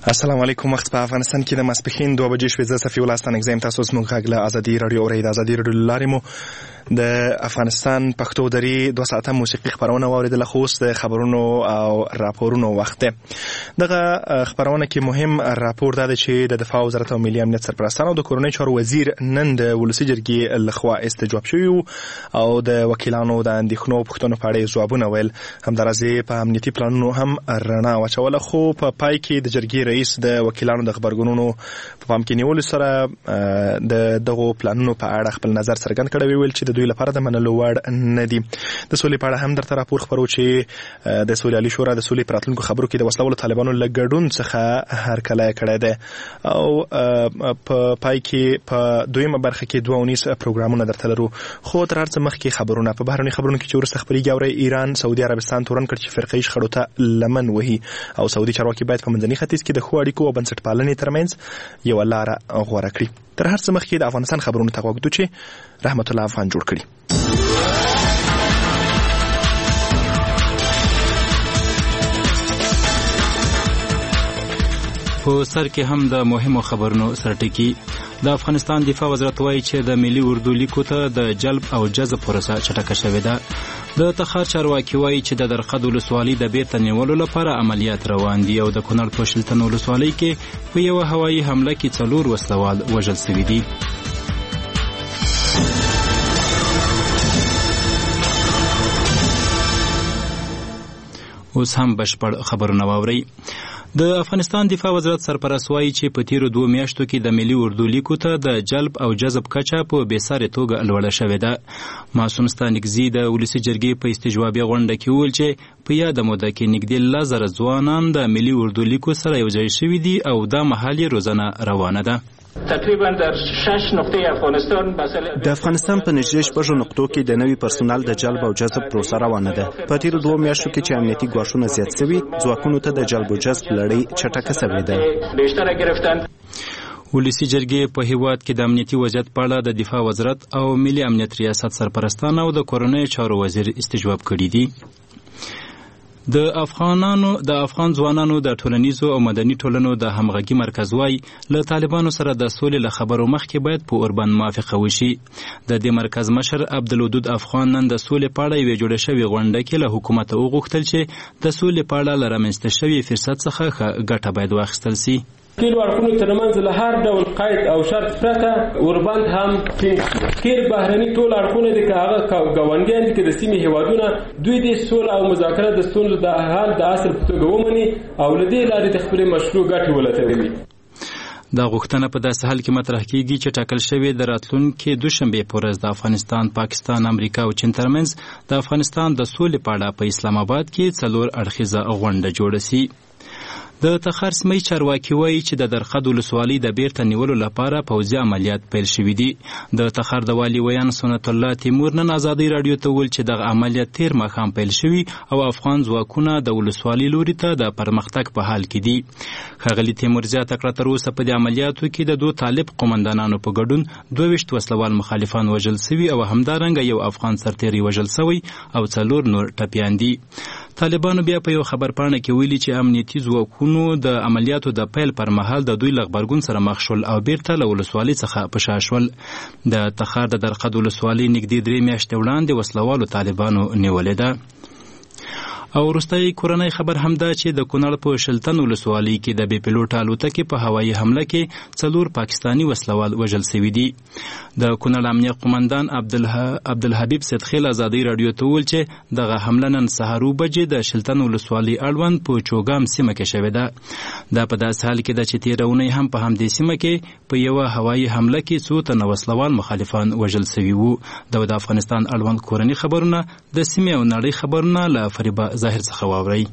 السلام علیکم. وخت په افغانستان کې د ماسپښین 2 بجې شوې. زه صفي الله ستانک زم تاسو زموږ غږ له ازادي رادیو اورئ. د ازادي رادیو لارې مو د افغانستان پښتو دري 2 ساعته موسیقي خبرونه واوریدله. خو اوس د خبرونو او راپورونو وخت دی. دغه خبرونه کې مهم راپور دا دی چې د دفاع وزارت او ملي امنیت سرپرستان او د کورنۍ چارو وزیر نن د ولسي جرګې لخوا استجواب شوي او د وکیلانو د اندېښنو پوښتنو په اړه ځوابونه ویل. همدارسې په امنیتي پلانونو هم رڼا واچوله. خو په پای کې د جرګې رئیس د وکیلانو د خبرګونونو په پام کې نیولو سره د دغو پلانونو په اړه خپل نظر څرګند کړی. ویل چې د دوی لپاره د منلو وړ نه دي. د سولې په اړه هم درته راپور خبرو چې د سولې عالي شورا د سولې په راتلونکو خبرو کې د وسلوالو طالبانو له ګډون څخه هرکلی کړی دی او په پای کې په دویمه برخه کې 2 پروګرامونه درته لرو. خو تر هر څه مخکې خبرونه په بهرني خبرونو کې چې وروسته خبرېږي اورئ. ایران سعودي عربستان تورن کړ چې فرقه‌ایي شخړو ته لمن وهي او سعودي چارواکي باید په منځني ختیځ کې د ښو اړیکو او بنسټپالنې ترمنځ یوه لاره غوره کړي. تر هر څه مخکې د افغانستان خبرونو ته غوږ چې رحمت الله افغان جوړ کړي. په سر کې هم د مهمو خبرونو سرټکی. د افغانستان دفاع وزارت وایي چې د ملي اردو لیکو ته د جلب او جذب پروسه چټکه شوې ده. د تخار چارواکي وایي چې د درقد ولسوالۍ د بیرته نیولو لپاره عملیات روان دي او د کونړ په شلتن ولسوالۍ کې په یوه هوایي حمله کې 4 وسلوال وژل شوي دي. اوس هم بشپړ خبرونه واورئ. د افغانستان دفاع وزارت سرپرست وایي چې په تیرو 2 میاشتو کې د ملي اردو لیکو ته د جلب او جذب کچه په بېسارې توګه لوړه شوې ده. معصوم ستانکزي د ولسي جرګې په استجوابي غونډه کې وویل چې په یاده موده کې نږدې 10,000 ځوانان د ملي اردو لیکو سره یوځای شوي دي او دا مهال یې روزنه روانه ده. تقریبا در 6 نقطه افغانستان د افغانستان په نږدې 6 نقطو کې د نوي پرسونل د جلب او جذب پروسه روانه ده. په تیرو 2 میاشتو کې چې امنیتي ګواښونه زیات شوي، ځواکونو ته د جلب او جذب لړۍ چټکه شوې ده. ولسي جرګې په هیواد کې د امنیتي وضعیت په اړه د دفاع وزارت او ملي امنیت ریاست سرپرستان او د کورنۍ چارو وزیر استجواب کړي دي. د افغان ځوانانو د ټولنیزو او مدني ټولنو د همغږي مرکز وایي له طالبانو سره د سولې له خبرو مخکې باید په اوربند موافقه وشي. د دې مرکز مشر عبدالودود افغان نن د سولې په اړه یوې جوړه شوې غونډه کې له حکومته وغوښتل چې د سولې په اړه له رامنځته شوي فرصت څخه ښه ګټه باید واخیستل سي. ټول اړخونو ترمنځ له هر ډول قید او شرط پرته اوربند هم غیر بهرني ټول اړخونه دي که هغه ګاونډیان دي که د سیمې هیوادونه دوی د سوله او مذاکره د ستونزو د حل د اصل په توګه ومني او له دې لارې د خپلې مشروع ګټې ولټوي. دا غوښتنه په داسې حال کې مطرح کیږي چې ټاکل شوې د راتلونکي دوشنبې په ورځ د افغانستان، پاکستان، امریکا او چین ترمنځ د افغانستان د سولې په اړه په اسلام آباد کې 4 اړخیزه غونډه جوړه شي. د تخار سیمې چارواکي وایي چې د درقد ولسوالۍ د بیرته نیولو لپاره پوځي عملیات پیل شوي دي. د تخار د والي ویان سنت الله تیمور نن ازادي رادیو ته وویل چې دغه عملیات تیر ماښام پیل شوي او افغان ځواکونه د ولسوالۍ لوري ته د پرمختګ په حال کې دي. ښاغلي تیمور زیاته کړه تر اوسه په دې عملیاتو کې د 2 طالب قومندانانو په ګډون 22 وسلوال مخالفان وژل شوي او همدارنګه یو افغان سرتیری وژل شوی او 4 نور ټپیان دي. طالبانو بیا په یو خبرپاڼه کې ویلي چې امنیتي ځواکونو د عملیاتو د پیل پر مهال د دوی له غبرګون سره مخ شول او بیرته له ولسوالۍ څخه په شا شول. د تخار د درقد ولسوالۍ نږدې 3 میاشتې وړاندې وسلوالو طالبانو نیولې ده. او وروستی کورنۍ خبر هم ده چې د کونړ په شلتن ولسوالۍ کې د بې پیلوټه الوتکې په هوایي حمله کې 4 پاکستاني وسلوال وژل شوي دي. د کونړ امنیه قومندان عبدالحبیب صدخیل ازادي رادیو ته وویل چې دغه حمله نن سهار 9 بجې د شلتن ولسوالۍ اړوند په چوګام سیمه کې شوې ده. دا په داسې حال کې ده چې تېره اونۍ هم په همدې سیمه کې په یوه هوایي حمله کې 2 تنه وسلوال مخالفان وژل شوي وو. د افغانستان اړوند کورنۍ خبرونه د سیمې او نړۍ خبرونه له فریبا ظاهر څخه واورئ.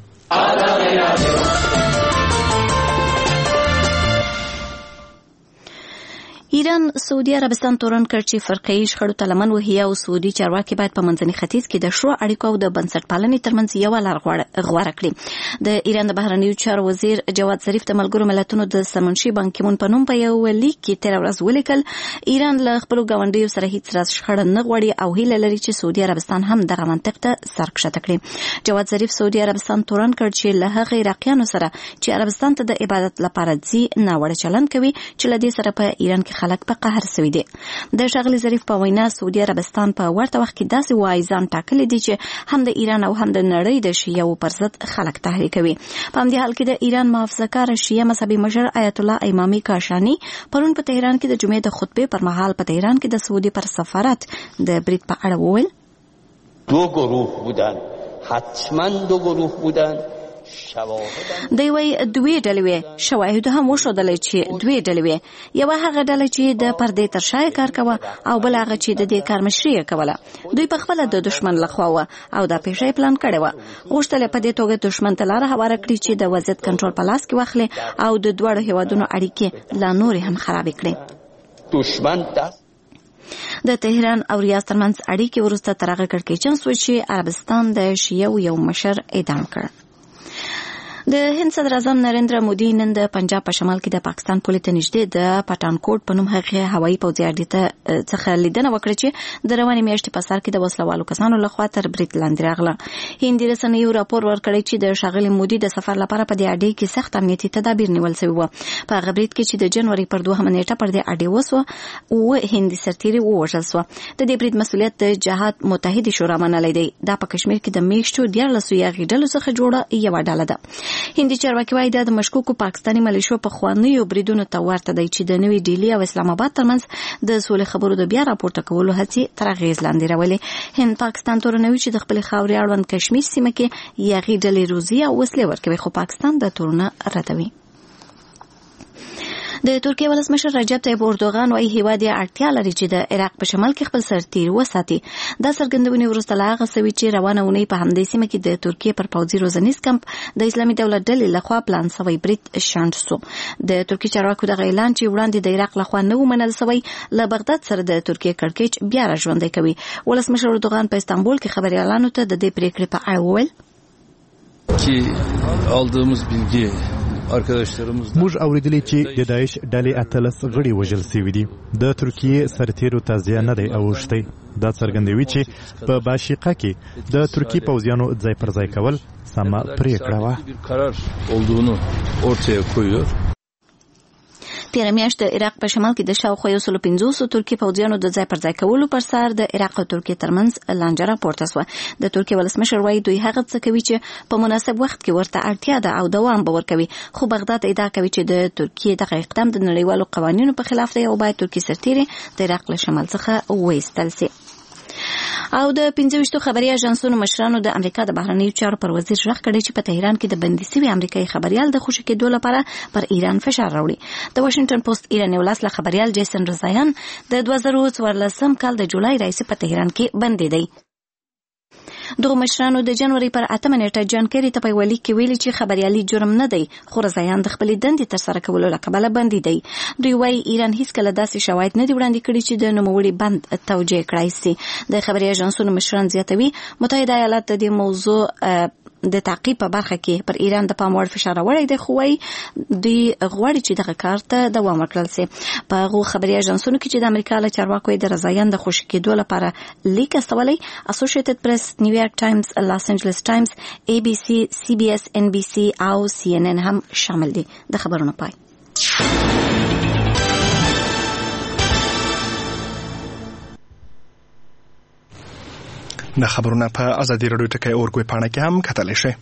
ایران سعودي عربستان تورن کړ چې فرقه‌ایي شخړو ته لمن وهي او سعودي چارواکي باید په منځني ختیځ کې د شروع اړیکو او د بنسټپالنې ترمنځ یوه لار غوره کړي. د ایران د بهرنیو چارو وزیر جواد ظریف د ملګرو ملتونو د سرمنشي بان کی مون په نوم په یو لیک کې تیر ورځ ولیکل ایران له خپل ګاونډیو سره هیڅ راز شخړه نه غواړي او هیله لري چې سعودي عربستان هم دغه منطق ته سرکښته کړي. جواد ظریف سعودي عربستان تورن کړ چې له هغه عراقیانو سره چې عربستان ته د عبادت لپاره ځي ناوړه چلند کوي چې له دې سره په ایران کې خلک په قهر سوي دي. د ښاغلي ظریف په وینا سعودي عربستان په ورته وخت کې داسې وایي ځان ټاکلی دي چې هم د ایران او هم د نړۍ د شیعو پر ضد خلک تحریکوي. په همدې حال کې د ایران محافظه‌کار شیعه مذهبي مشر آیت الله امامي کاشاني پرون په تهران کې د جمعې د خطبې پر مهال په تهران کې د سعودي پر سفارت د برید په اړه وویل دو گروه بودن حتما دو گروه بودن دی وی دوی ډلې وې شواهد هم وښودل چې دوی ډلې وې یو هغه ډله چې د پردې تر شا کار کوه او بل هغه چې د دې کار مشري کوله. دوی په خپل د دشمن لخوا و او دا پیښه پلان کړې و غوښتل په دې توګه دشمن ته لار هواره کړي چې د وضعیت کنټرول په لاس کې واخلي او د دوړو هیوادونو اړیکې لا نور هم خراب کړي. دشمن د تهران او ریاض ترمنځ اړیکې وروسته تر هغه کړکېچن شو چې عربستان د شیعو یو مشر اعدام کړ. د هند صدر اعظم نریندرا مودي نن د پنجاب په شمال کې د پاکستان پولې ته نږدې د پټانکوټ په نوم هغه هوایي پوځي اډې څخه لیدنه وکړه چې د روانې میاشتې په سر کې د وسلوالو کسانو لخوا تر برید لاندې راغله. هندي رسنیو راپور ورکړی چې د ښاغلي مودي د سفر لپاره په دې اډې کې سخت امنیتي تدابیر نیول شوي وو. په هغه برید کې چې د جنوري پر 2 نیټه پر دې اډې وسوه او هندي سرتیري ووژل شو. د دې برید مسؤلیت د جهاد متحده شورا منلی دی. دا په کشمیر کې د میشتو 14 یاغي ډلو څخه جوړه یو ډله ده. هندي چارواکي وايي د مشکوکو پاکستاني ملیشو په خوانیو بریدونو ته ورته دی چې د نوې ډیلی او اسلام آباد ترمنځ د سولې خبرو د بیا راپورته کولو هڅې تر اغېز لاندې راولي. هند پاکستان تورنوي چې د خپل خاورې اړوند کشمیر سیمه کې یاغي ډلې روزي او وسلې ورکوي خو پاکستان د تورونه ردوي. د ترکیه ولسمشر رجب طیب اردوغان وايي هیواد یې اړتیا لري چې د عراق په شمال کې خپل سرتیري وساتي. دا څرګندونې وروسته له هغه سوي چې روانه اونۍ په همدې سیمه کې د ترکیه پر پوځي روزنیز کمپ د اسلامي دولت ډلې لخوا پلان سوی برید شنډ شو. د ترکیه چارواکو دغه اعلان چې وړاندې د عراق لخوا نه و منل سوی له بغداد سره د ترکیه کړکېچ بیا را ژوندی کوي. ولسمشر اردوغان په استانبول کې خبريالانو ته د دې پریکړې په اړه وویل چې aldığımız bilgi موږ اوریدلی چې د داعش ډلې 13 غړي وژل شوي دي. د ترکیه سرتیرو تازیه نه دی اوښتی. دا څرګندوي چې په باشیقه کې د ترکیه پوځیانو ځای پر ځای کول سمه پریکړه وه. تیر میاشت د عراق په شمال کې د شاوخوا 150 ترکیه پوځیانو د ځای پر ځای کولو پر سر د عراق او ترکیه ترمنځ لانجه راپورته شوه. د ترکیه ولسمشر وايي دوی هغه څه کوي چې په مناسب وخت کې ورته اړتیا ده او دوام به ورکوي. خو بغداد ادعا کوي چې د ترکیه دغه اقدام د نړیوالو قوانینو په خلاف دی او باید ترکیه سرتیري د عراق له شمال څخه وایستل شي. او د 25 خبري اژانسونو مشرانو د امریکا د بهرنیو چارو پر وزیر ژغ کړی چې په تهران کې د بندي سوي امریکایي خبريال د خوشی کېدو لپاره پر ایران فشار راوړي. د واشنگټن پوسټ ایراني ولس له خبريال جیسن رضایان د 2014 کال د جولای راهیسې په تهران کې بندي دی. دغه مشرانو د جنوري پر 8 نیټه جانکری ته په ویلي کې ویلي چې خبريالي جرم نه دی خو رضایان د خپل دندې تر سره کولو لپاره بندي دی. دوی وايي ایران هیڅ کله داسې شواهد نه دی وړاندې کړي چې د نوموړي بند توجیه کړای شي. د خبري اژانسونو مشران زیاتوي متحده ایالات د دې موضوع د تعقیب په برخه کې پر ایران د پام وړ فشار راوړی دی خو وايي دوی غواړي چې دغه کار ته دوام ورکړل شي. په هغو خبري اژانسونو کې چې د امریکا له چارواکو د رضایان د خوشي کېدو لپاره لیک استولی اسوسییټډ پریس، نیویارک ټایمز، لاس انجلس ټایمز، ای بی سی، سی بی اس، ان بی سی او سی ان ان هم شامل دي. د خبرونو پای. د خبرونه په ازادي راډیو ټکی اورګوي پاڼه کې هم کتلی شئ.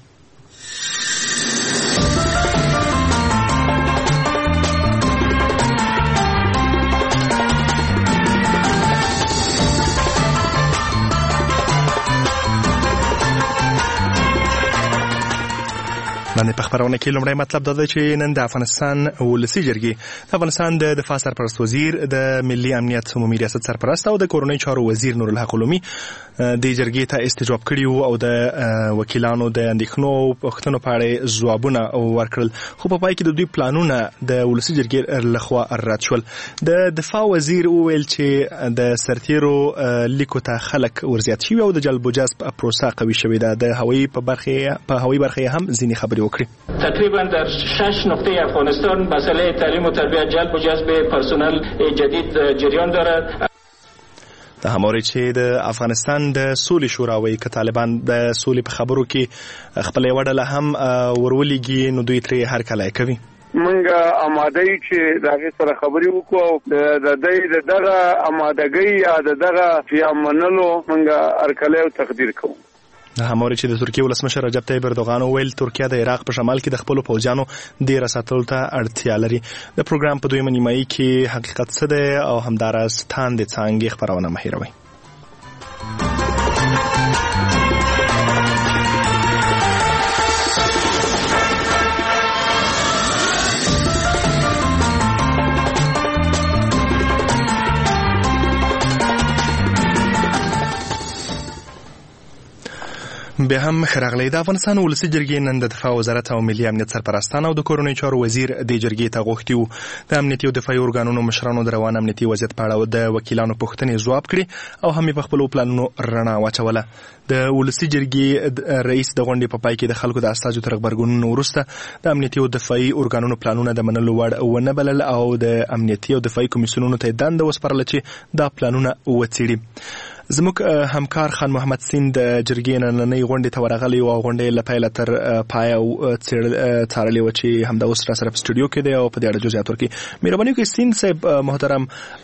باندې په خبرونه کې لومړی مطلب دا دی چې نن د افغانستان ولسي جرګې د افغانستان د دفاع سرپرست وزیر د ملي امنیت عمومي ریاست سرپرست او د کورنۍ چارو وزیر نورالحق علومي د جرګې ته استجواب کړي وو او د وکیلانو د اندېښنو او پوښتنو په اړه ځوابونه ورکړل، خو په پای کې د دوی پلانونه د ولسي جرګې لخوا رد شول. د دفاع وزیر وویل چې د سرتیرو لیکو ته خلک ورزیات شوي او د جلب و جذب پروسه قوي شوې ده. د هوایي برخه هم ځینې خبرې وکړي. تقریبا در 6 نقطه افغانستان مسئله تعلیم و تربیت جلب و جذب پرسنل جدید جریان دارد. د هموري چې د افغانستان د سولې شوراوي که طالبان د سولې په خبرو کې خپل وړل هم ورولېږي نو دوی ترې هر کله کوي. منګه آماده یې چې دغه سره خبرې وکړو د دغه آمادګۍ یا دغه فیامنلو منګه هر کله تقدیر کوو. هموري چې د ترکیه ولسمشر رجب طیب اردوغان ویل ترکیه د عراق په شمال کې د خپل پوځیانو ډیر ساتلو ته اړتیا لري. د پروګرام په دویمه نیمایي کې حقیقت څه دی او همداراز تاند څنګه خبرونه مهیروي. بیا هم خراغلی د افغانستان ولسي جرګې نن د دفاع وزارت او ملي امنیت سرپرستان او د کورنۍ چارو وزیر د جرګې ته غوښتي وو د امنیتي او دفاعي ارګانونو مشرانو د روان امنیتي وضعیت په اړه د وکیلانو پوښتنې ځواب کړي او هم په خپل پلانونو رڼا واچوله. د ولسي جرګې رئیس د غونډې په پای کې د خلکو د استازو تر غبرګونونو وروسته د امنیتي او دفاعي ارګانونو پلانونه د منلو وړ ونه بلل او د امنیتي او دفاعي کمیسیونونو ته دنده وسپارله چې دا پلانونه وڅېړي. زموږ همکار خان محمد سین د جرګې نننۍ غونډې ته ورغلی او غونډې له پیله تر پایه څارلې وه چې همدا اوس راسره په سټوډیو کې دی او په دې اړه جزئیات ورکړي. مهرباني وکړئ سین صاحب محترم،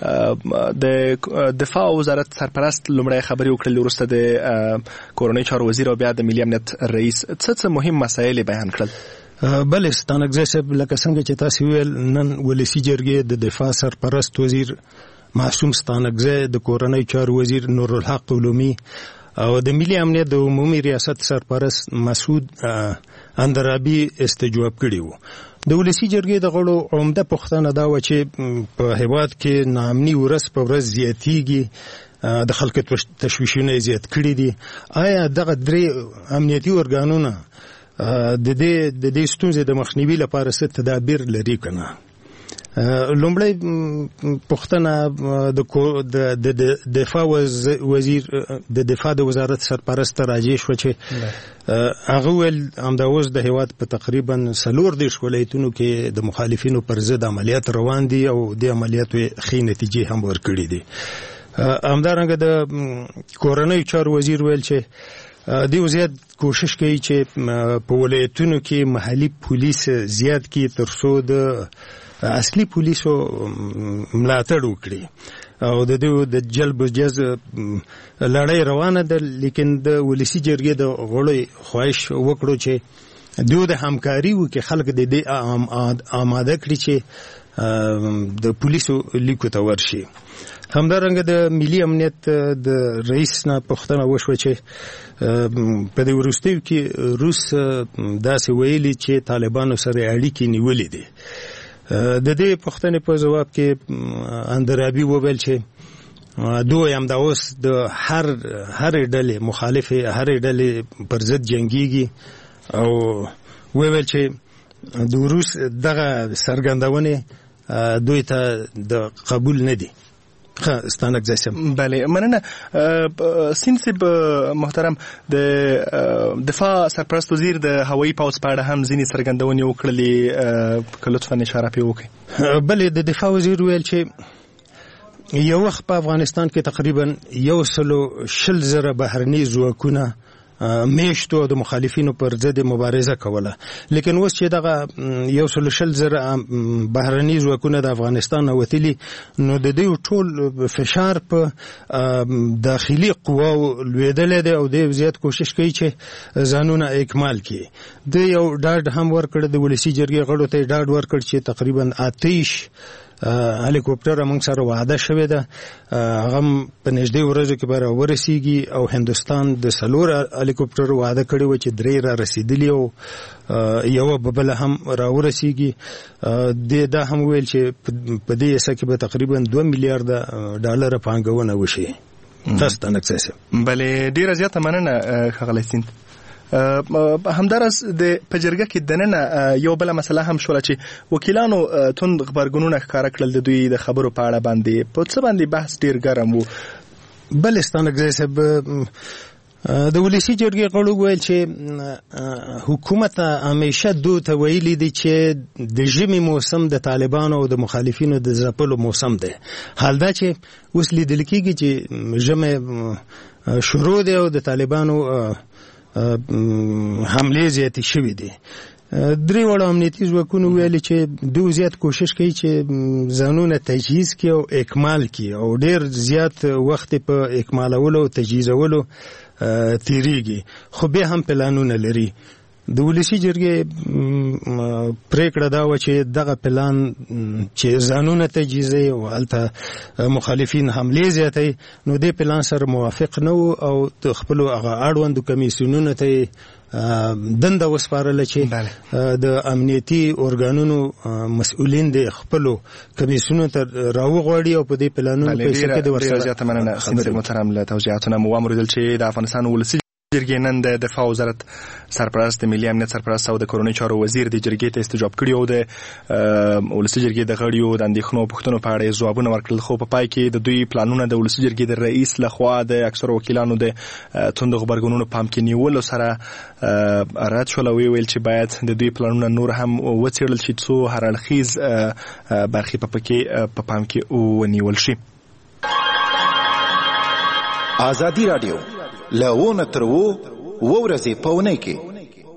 د دفاع وزارت سرپرست لومړی خبرې وکړلې، وروسته د کورنۍ چارو وزیر او بیا د ملي امنیت رئیس څه مهم مسایل بیان کړل؟ بله ستانکزی صاحب، لکه څنګه چې تاسو ویل نن ولسي جرګې د دفاع سرپرست وزیر معصوم ستانکزی، د کورنۍ چارو وزیر نورالحق علومي او د ملي امنیت د عمومي ریاست سرپرست مسعود اندرابي استجواب کړي وو. د ولسي جرګې د غړو عمده پوښتنه دا وه چې په هېواد کې ناامني ورځ په ورځ زیاتیږي، د خلکو تشویشونه زیات کړي دي. آیا دغه درې امنیتي ارګانونه د دې ستونزې د مخنیوي لپاره څه تدابیر لري که نه؟ لومړی پوښتنه د دفاع وزیر د دفاع د وزارت سرپرست راجع شوه چې هغه ویل همدا اوس د هېواد په تقریبا 40 ولایتونو کې د مخالفینو پر ضد عملیات روان دي او د عملیاتو ښې نتیجې هم ورکړي دي. همدارنګه د کورنۍ چارو وزیر ویل چې دیو زیات کوشش کوي چې په ولایتونو کې محلي پولیس زیات کړي تر څو د اصلي پولیسو ملاتړ وکړي او د دوی د جلب و جذب لړۍ روانه ده. لیکن د ولسي جرګې د غړو خواهش وکړو چې دوی د همکاري وکړي، خلک د دې آماده کړي چې د پولیسو لیکو ته ورشي. همدارنګه د ملي امنیت د رئیس نه پوښتنه وشوه چې په دې وروستیو کې روس داسې ویلي چې طالبانو سره اړیکې نیولې دي. د دې پوښتنې په جواب کې اندرابي وویل چې دوی همدا اوس د هرې ډلې مخالفې هرې ډلې پر ضد جنګیږي او وویل چې د روس دغه څرګندونې دوی ته د قبول نه دي. ستانکزی صاحب. بله مننه. سینسب محترم، د دفاع سرپرست وزیر د هوایي پوځ په اړه هم ځینې څرګندونې وکړلې، که لطفا اشاره پرې وکړئ. بله د دفاع وزیر ویل چې یو وخت په افغانستان کې تقریبا 120,000 بهرني ځواکونه میشتو د مخالفینو پر ضد مبارزه کوله، لیکن اوس چې دغه 120,000 بهرني ځواکونه د افغانستان وتلي نو د دوی ټول فشار په داخلي قواو لویدلی دی او دوی زیات کوشش کوي چې ځانونه اکمال کړي. د یو ډاډ هم ورکړ د ولسي جرګې غړو ته ډاډ ورکړ چې تقریبا 28 هلیکوپټر موږ سره وعده شوې ده هغه په نږدې ورځو کې به راورسیږي او هندوستان د 4 هلیکوپټر وعده کړی و چې 3 را رسیدلی او یو بل هم راورسیږي دا هم ویل چې په دې اساس کې به تقریبا 2 میلیارډ ډالر پانګونه وشي تاسو ته نکسه بلې ډیره زیاته مننه خغلی سیند همدارس د پجرګه کې دننه یو بل مسله هم شول چې وکیلانو توند خبرګونونه ښکارا کړل د دوی د خبرو په اړه باندې په څه باندې بحث ډیر ګرم وو بلستان اگزیسب د ولسی جرګې غړو ویل چې حکومت همیشه دوی ته ویلي دي چې د ژمي موسم د طالبانو او د مخالفینو د ځپلو موسم دی حال دا چې اوس لیدل کېږي چې ژمي شروع دی او د طالبانو حمله زیاتې شوې دي 3 وړ امنیتي ځواکونو ویلي چې دوی زیات کوشش کوي چې ځانونه تجهیز کړي او اکمال کړي او ډیر زیات وخت په اکمالولو او تجهیزولو تیریږي خو به هم پلانونه لري د ولسی جرګې پریکړه دا و چې دغه پلان چې ځانونه تجهیزي او الته مخالفین حمله زیاتې نو د پلان سره موافق نه او د خپل هغه اړوند کمیسیونونو ته دنده وسپارل چې د امنیتي اورګانونو مسؤلین د خپل کمیسیونونو ته راوغوړي او په دې پلانونو په څیر کې د ورسره زیاته مننه سیند محترم له توضیحاتونو مو امر دل چې د افغانستان ولسی جرګې نن د دفاع وزارت سرپرست ملي امنیت سرپرست او د کورونی چارو وزیر د جرګې ته استجاب کړی او د ولسی جرګې د غړیو د اندېښنو پوښتنو په اړه ځوابونه ورکړل خو په پای کې د دوی پلانونه د ولسی جرګې د رئیس لخوا د اکثر وکیلانو د توند خبرګونونو پام کې نیول سره رد شول او ویل چې باید د دوی پلانونه نور هم وڅېړل شي څو هر اړخیز برخې په پام کې ونیول شي. ازادي رادیو لونه ترو ورځې پونه کې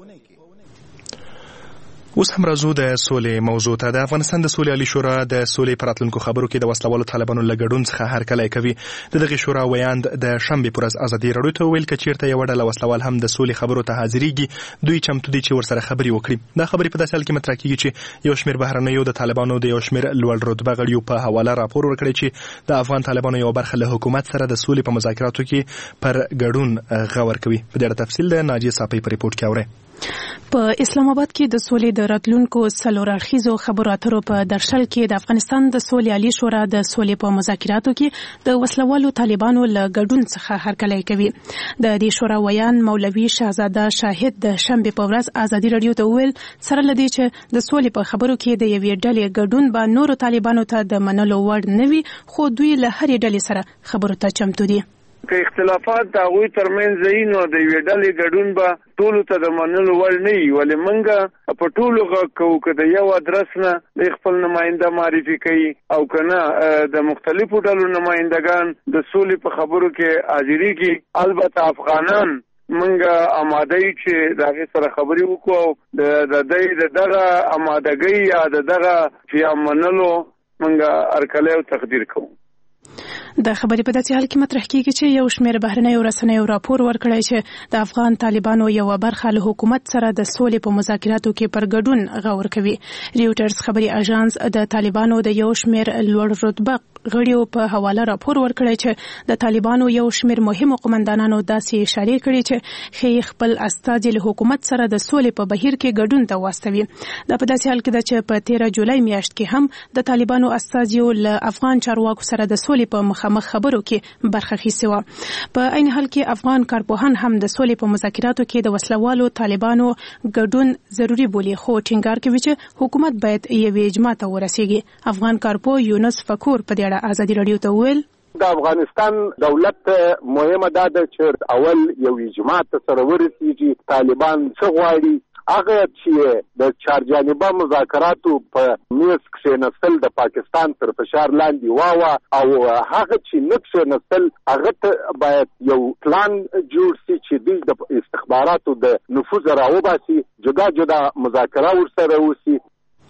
اوس هم راځو د سولې موضوع ته. د افغانستان د سولې عالی شورا د سولې پراتلونکو خبرو کې د وسلوالو طالبانو له ګډون څخه هرکلی کوي. دغه شورا ویاند د شنبې پر ورځ ازادي راډیو ته ویل چې چیرته یو ډله وسلوال هم د سولې خبرو ته حاضرېږي دوی چمتو دي چې ورسره خبرې وکړي. دا خبرې په داسې حال کې مطرح کیږي چې یو شمېر بهرنیو د طالبانو د یو شمېر لوړ رتبه غړیو په حواله راپور ورکړی چې د افغان طالبانو یو برخه له حکومت سره د سولې په مذاکراتو کې پر ګډون غور کوي. په دې اړه تفصیل د ناجیه صافی په ریپورت کې اورئ. په اسلام آباد کې د سولې د راتلونکو 4 اړخیزو خبرو اترو په درشل کې د افغانستان د سولې عالی شورا د سولې په مذاکراتو کې د وسلوالو طالبانو له ګډون څخه هرکلی کوي. د دې شورا ویان مولوي شهزاده شاهد د شنبې په ورځ ازادي راډیو ته ویل سره لدی چې د سولې په خبرو کې د یوې ډلې ګډون به نورو طالبانو ته د منلو وړ نه وي خو دوی له هرې ډلې سره خبرو ته چمتو دي. که اختلافات د هغوی ترمنځ وي نو د یوې ډلې ګډون به ټولو ته د منلو وړ نه وي ولې موږ په ټولو غږ کوو که د یو ادرس نه د خپل نماینده معرفي کوي او که نه د مختلفو ډلو نمایندګان د سولې په خبرو کې حاضرېږي. البته افغانان منګه آماده یو چې د هغې سره خبرې وکړو او د دوی د دغه آمادګۍ یا د دغه فی منلو منګه هرکلی او تقدیر کوو. د خبرې په داسې حال کې مطرح کیږي چې یو شمېر بهرنیو رسنیو راپور ورکړی چې د افغان طالبانو یو برخه له حکومت سره د سولې په مذاکراتو کې پر ګډون غور کوي. ریوټرز خبري اژانس د طالبانو د یو شمېر لوړ رتبه غړیو په حواله راپور ورکړی چې د طالبانو یو شمېر مهمو قومندانانو داسې اشاره کړې چې خې خپل استازي له حکومت سره د سولې په بهیر کې ګډون ته واستوي. دا په داسې حال کې ده چې په 13 جولای میاشت کې هم د طالبانو استازیو له افغان چارواکو سره د سولې په مخامخ خبرو کې برخه اخیستې وه. په عین حال کې افغان کارپوهان هم د سولې په مذاکراتو کې د وسلوالو طالبانو ګډون ضروری بولي خو ټینګار کوي چې حکومت باید یوې اجماع ته ورسیږي. افغان کارپو یونس فکور په دې اړه ازادي راډیو ته ویل د افغانستان دولت مهمه ده چې اول یو اجماع ته سره ورسیږي. طالبان څه غواړي هغه چې د چارجانبه مذاکراتو په میز کښېنستل د پاکستان تر فشار لاندې واوه او هغه چې نه کښېنستل هغه ته باید یو پلان جوړ شي چې دوی د استخباراتو د نفوذ راوباسي جدا جدا مذاکره ورسره وشي.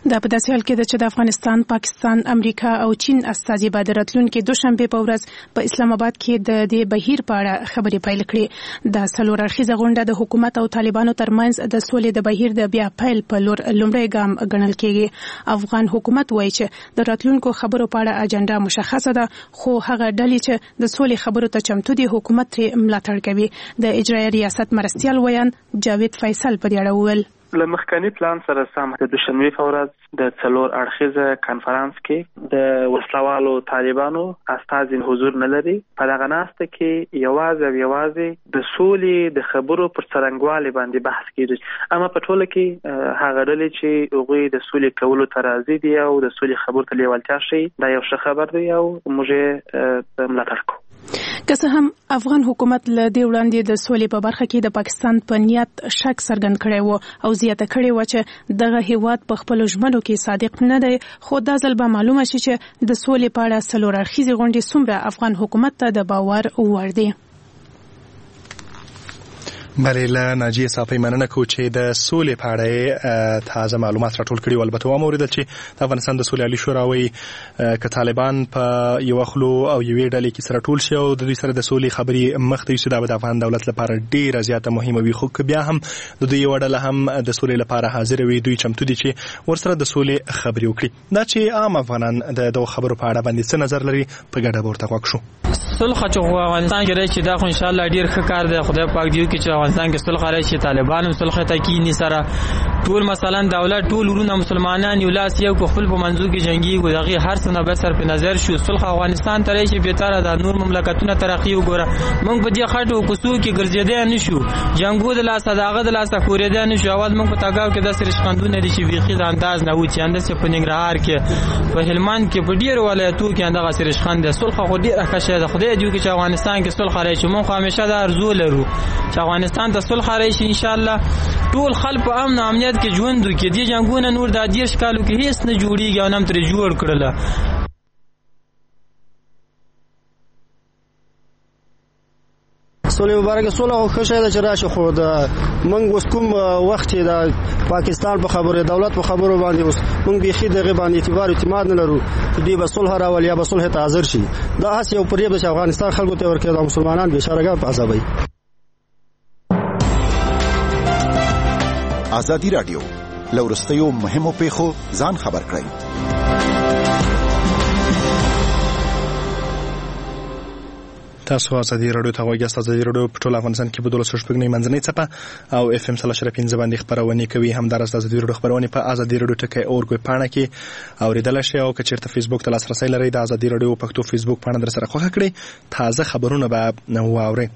دا په داسې حال کې ده چې د افغانستان، پاکستان، امریکا او چین استازي به د راتلونکي دوشنبه په ورځ په اسلام آباد کې د دې بهیر په اړه خبرې پیل کړي. دا څلور اړخیزه غونډه د حکومت او طالبانو ترمنځ د سولې د بهیر د بیا پیل په لور لومړی ګام ګڼل کېږي. افغان حکومت وایي چې د راتلونکو خبرو په اړه اجنډا مشخصه ده، خو هغه ډلې چې د سولې خبرو ته چمتو دي حکومت ترې ملاتړ کوي. د اجرایي ریاست مرستیال ویان جاوید فیصل په دې اړه وویل له مخکني پلان سره سم د دوشنبه په ورځ د څلور اړخیزه کانفرنس کې د وسلوالو طالبانو استازي حضور نه لري. په دغه ناسته کې یوازې د سولې د خبرو پر څرنګوالي باندې بحث کیږي، اما په ټوله کې هغه ډلې چې هغوی د سولې کولو ته راضي دي او د سولې خبرو ته لیوالتیا ښیي، دا یو ښه خبر دی او موږ یې ملاتړ کوو. که څه هم افغان حکومت له دې وړاندې د سولې په برخه کې د پاکستان په نیت شک څرګند کړی و او زیاته کړې و چې دغه هیواد په خپلو ژمنو کې صادق نه دی، خو دا ځل به معلومه شي چې د سولې په اړه څلور اړخیزې غونډې څومره افغان حکومت ته د باور وړ دي. بلې له ناجیه صافی مننه کوو چې د سولې په اړه تازه معلومات راټول کړي. البته واوریدل چې د افغانستان د سولې عالي شورا وایي که طالبان په یوه خلو او یوې ډلې کې سره ټول شي او د دوی سره د سولې خبرې مخ ته یوسي، دا به د افغان دولت لپاره ډیره زیاته مهمه وي. خو که بیا هم د دوی یوه ډله هم د سولې لپاره حاضر وي، دوی چمتو دي چې ورسره د سولې خبرې وکړي. دا چې عام افغانان د دغو خبرو په اړه باندې څه نظر لري په ګډه به ورته غوږ شو. صلح چې افغانستان کې راځي دا خو ان شاء الله ډیر ښه کار دی. خدای پاک دې وکړي چې افغانستان کې صلح راشي، طالبان هم صلح ته کینی سره ټول مثلا دولت ټول ورونه مسلمانان یو لاس یو خپل په منځو کې جنگي ودغه هر څه نه به صرف نظر شو صلح افغانستان ته راشي به تر د نور مملکتونو ترقی وګوره. موږ په دې خاطر کوڅو کې ګرځېدای نشو، جنگو د لاس داغه د لاس خورېدای نشو. اول موږ په تاګاو کې د سرشخندونه لري چې ویخي د انداز نه و چې اندسه په ننګرهار کې په هلمند کې په ډیر ولایتو کې اندغه سرشخند صلح خو ډیر ښه ده. خدای دې چې افغانستان کې صلح راشي. موږ همیشه د ارزو لرو چې افغانستان ته صلح راشي ان شاء الله. ټول خلک په امن او امنیت کې ژوند وکړي. دې جنگونه نور د 10 کالو کې هیڅ نه جوړیږي او نم تر جوړ کړل. سولې مبارکه صلح خو ښه ده چې راشي، خو د موږ اوس کوم وخت چې د پاکستان په خبره دولت په خبرو باندې اوس موږ بيخي دغه باندې اعتماد نه لرو چې دوی به صلح راولي یا به صلح ته حاضر شي. دا هڅه یو پرې به افغانستان خلکو ته ورکړي د مسلمانان به شرګه په عذابي. ازادي رادیو لورستیو مهمو پیښو ځان خبر کړئ. تاسو ازادي رادیو ته غوږ یاست. ازادي رادیو په ټول افغانستان کې په 12 منځنۍ څپه او اف ام 3.5 باندې خبرونه کوي. همدارس د ازادي رادیو خبرونه په ازادي رادیو ټکی اورګو پاڼه کې اوریدل شي او که چیرته فیسبوک ته لاسرسي لرئ د ازادي رادیو پښتو فیسبوک پاڼه در سره خوښه کړئ. تازه خبرونه به واورئ.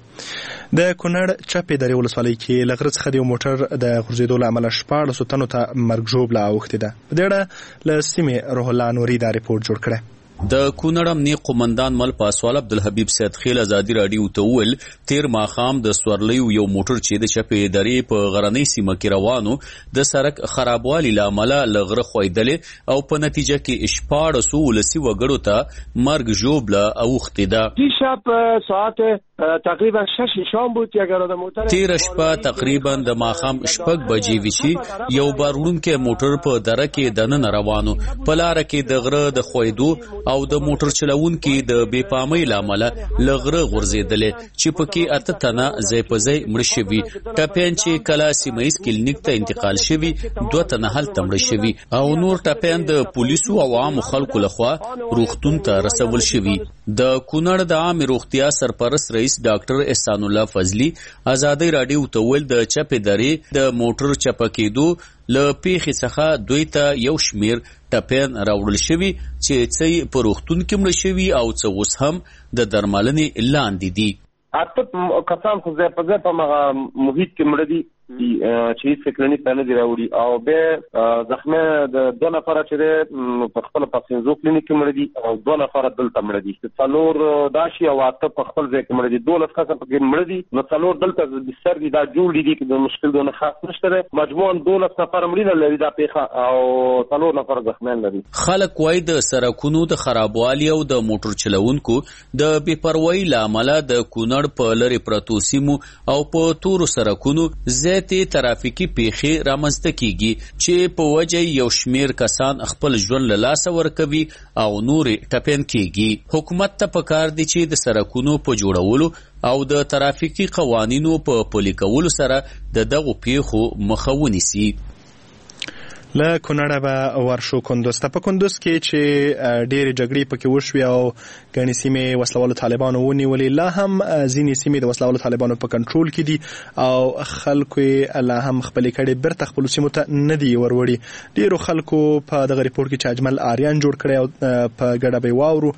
د کونړ چپې درې ولسوالۍ کې لغړ څخه د موټر د غورځېدو له امله 14 تنو ته مرګ ژوبله اوښتې ده. په دې اړه له سیمې روح الله نوري دا ریپورت جوړ کړی. د کونړ امنیه قومندان مل پاسوال عبدالحبیب سید خیل ازادي رادیو ته وویل تیر ماښام د سورلیو یو موټر چې د چپې درې په غرنۍ سیمه کې روانو د سړک خرابوالي له امله له غره ښویدلې او په نتیجه کې 14 ولسي وګړو ته مرګ ژوبله اوښتې ده. دیشب ساعت تقریبا 6 شام بود یک اراده موټر تیر شپه تقریبا د ماښام 6 بجې وشي یو بارونکو موټر په دره کې دننه روانو په لار کې د غره د ښویدو او د موټر چلونکو د بې پامۍ له امله له غره غورځېدلې چې پکې 8 تنه ځای په ځای مړه شوي. ټپیان چې کله سیمه ایز کلینیک ته انتقال شوي 2 تنه هلته مړه شوي او نور ټپیان د پولیسو او عامو خلکو لخوا روغتون ته رسول شوي. د کونړ د عام روغتیا سرپرست رئیس ډاکټر احسان الله فضلی ازادي رادیو ته ویل د چپې درې د موټر چپه کېدو له پیښې څخه دوی ته یو شمیر ټپیان راوړل شوي چې څه په روغتون کې مړه شوي او څه اوس هم د درملنې لاندې دي. اته کسان خو ځای په ځای په محیط کې مړه دي چې هیڅ کلینیک ته نه دی راوړي او به زخمه د 2 نفر چې په خپل پاسینزو کلینیک کې مړه دي او 2 نفر دلته مړه دي. څلور داشي او اته په خپل ځای کې مړه دي. 12 کسان په مړه دي نو څلور دلته د سر دي دا جوړ دي چې د مشکل دونه خاص نشته. مجموعاً 12 نفر مړه لري دا پیښه او څلور نفر زخمیان لري. خلک وایي د سړکونو د خرابوالي او د موټر چلونکو د بې پروايي له امله د کونړ په لری پرتو سیمو او په تورو سړکونو زیات زیاتې ترافیکي پیښې رامنځته کیږي چې په وجه یو شمیر کسان خپل ژوند له لاسه ورکوي او نورې ټپیان کیږي. حکومت ته پکار دی چې د سړکونو په جوړولو او د ترافیکي قوانینو په پلي کولو سره د دغو پیښو مخه ونیسي. له کونړه به ورشو کندوز ته. په کندوز کې چې ډېرې جګړې پکې وشوې او ګڼې سیمې وسلوالو طالبانو ونیولې، لا هم ځینې سیمې د وسلوالو طالبانو په کنټرول کې دي او خلکو یې لا هم خپلې کړې بیرته خپلو سیمو ته نه دي وروړي. ډېرو خلکو په دغه ریپورټ کې چې اجمل آریان جوړ کړی او په ګډه به واورو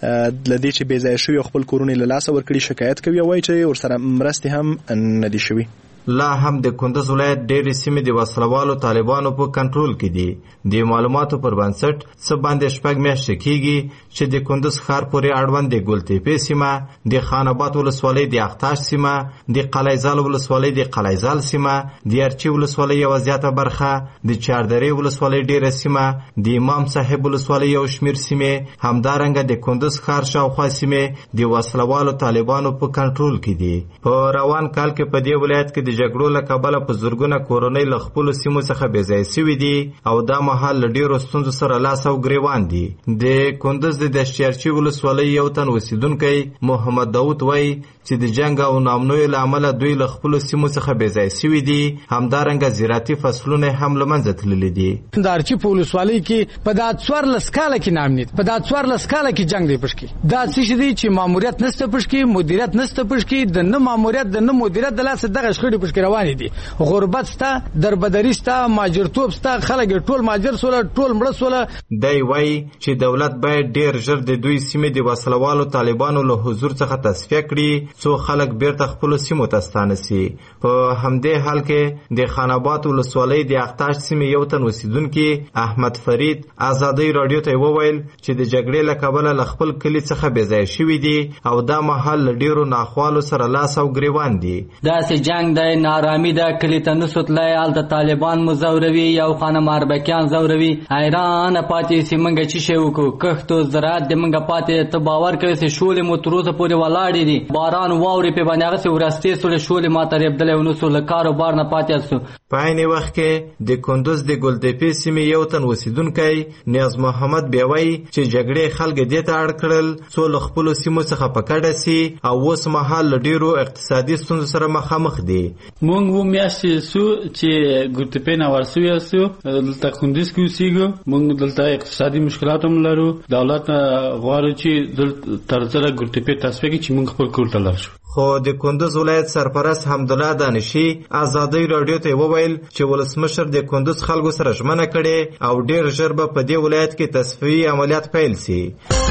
له دې چې بې ځایه شوي او خپل کورونه یې له لاسه ورکړي شکایت کوي او وایي چې ورسره مرستې هم نه دي شوي. لا هم د کندز ولایت ډېرې سیمې د وسلوالو طالبانو په کنټرول کې دي. د معلوماتو پر بنسټ څه باندې 6 میاشتې کېږي چې د کندز ښار پورې اړوند د ګلتیپې سیمه، د خان آباد ولسوالۍ د اختاش سیمه، د قلعهزال ولسوالۍ د قلعهزال سیمه، د ارچي ولسوالۍ یوه زیاته برخه، د چاردرې ولسوالۍ ډېره سیمه، د امام صاحب ولسوالۍ یو شمېر سیمې، همدارنګه د کندز ښار شاوخوا سیمې د وسلوالو طالبانو په کنټرول کې دي. په روان کال کې په دې ولایت کې د جګړو له کبله په زرګونه کورنۍ له خپلو سیمو څخه بې ځایه سوي دي او دا مهال له ډېرو ستونزو سره لاس او ګریوان دي. د کندز د دشتیارچي ولسوالۍ یو تن اوسیدونکی محمد داود وایي چې د جنګ او ناامنیو له امله دوی له خپلو سیمو څخه بې ځایه سوي دي. همدارنګه زراعتي فصلونه هم له منځه تللي دي. د ارچي په ولسوالۍ کې په دا 14 کاله کې ناامنیت، په دا 14 کاله کې جنګ دی پشکې. دا څه دی چې ماموریت نشته پشکې، مدیریت نشته پشکې، د نه ماموریت د نه مدیریت د لاسه دغه شخړې پشکې روانې دي. غربت ستا، دربدري ستا، ماجرتوب ستا، خلک ټول ماجر سوله، ټول مړه سوله. دی وایي چې دولت باید ډېر ژر د دوی سیمې د وسلوالو طالبانو له حضور څخه تصفیه کړي څو خلک بیرته خپلو سیمو ته ستانه سي. په همدې حال کې د خان آباد ولسوالۍ د اختاش سیمې یو تن اوسیدونکي احمد فرید ازادۍ راډیو ته وویل چې د جګړې له کبله له خپل کلي څخه بې ځایه شوي دي او دا مهال له ډېرو ناخوالو سره لاس او ګریوان دي. داسې جنګ دی، نارامي ده، کلي ته نسو تللی، هلته طالبان مو ځوروي، یو خانم اربکیان ځوروي. حیرانه پاتې سي موږ چې شی وکړو. کښت او زراعت د موږ پاتې، ته باور کوې چې شولې مو تر اوسه پورې ولاړې دي. باران واورې پې باندې هغسې ورستې سولې، شولې ماته رېبدلی ونه سو، له کاروبار نه پاتې سو. په عین وخت کې د کندوز د ګلتیپې سیمې یو تن اوسیدونکی نیاز محمد بیا وایي چې جګړې خلک دې ته اړ کړل څو له خپلو سیمو څخه په کډه سي او اوس مهال له ډېرو اقتصادي ستونزو سره مخامخ دي. موږ میاشتې سو چې ګلتیپې نه ورسوي سو، دلته کندوز کې اوسېږو. موږ دلته اقتصادي مشکلات هم لرو. دولت غواړي چې دلته تر ځله ګلتیپې تصفیه کړي چې موږ خپل کور ته لاړ شو. خو د کندوز ولایت سرپرست حمدالله دانشي ازادۍ راډیو ته وویل چې ولسمشر د کندوز خلکو سره ژمنه کړې او ډېر ژر به په دې ولایت کې تصفیې عملیات پیل سي.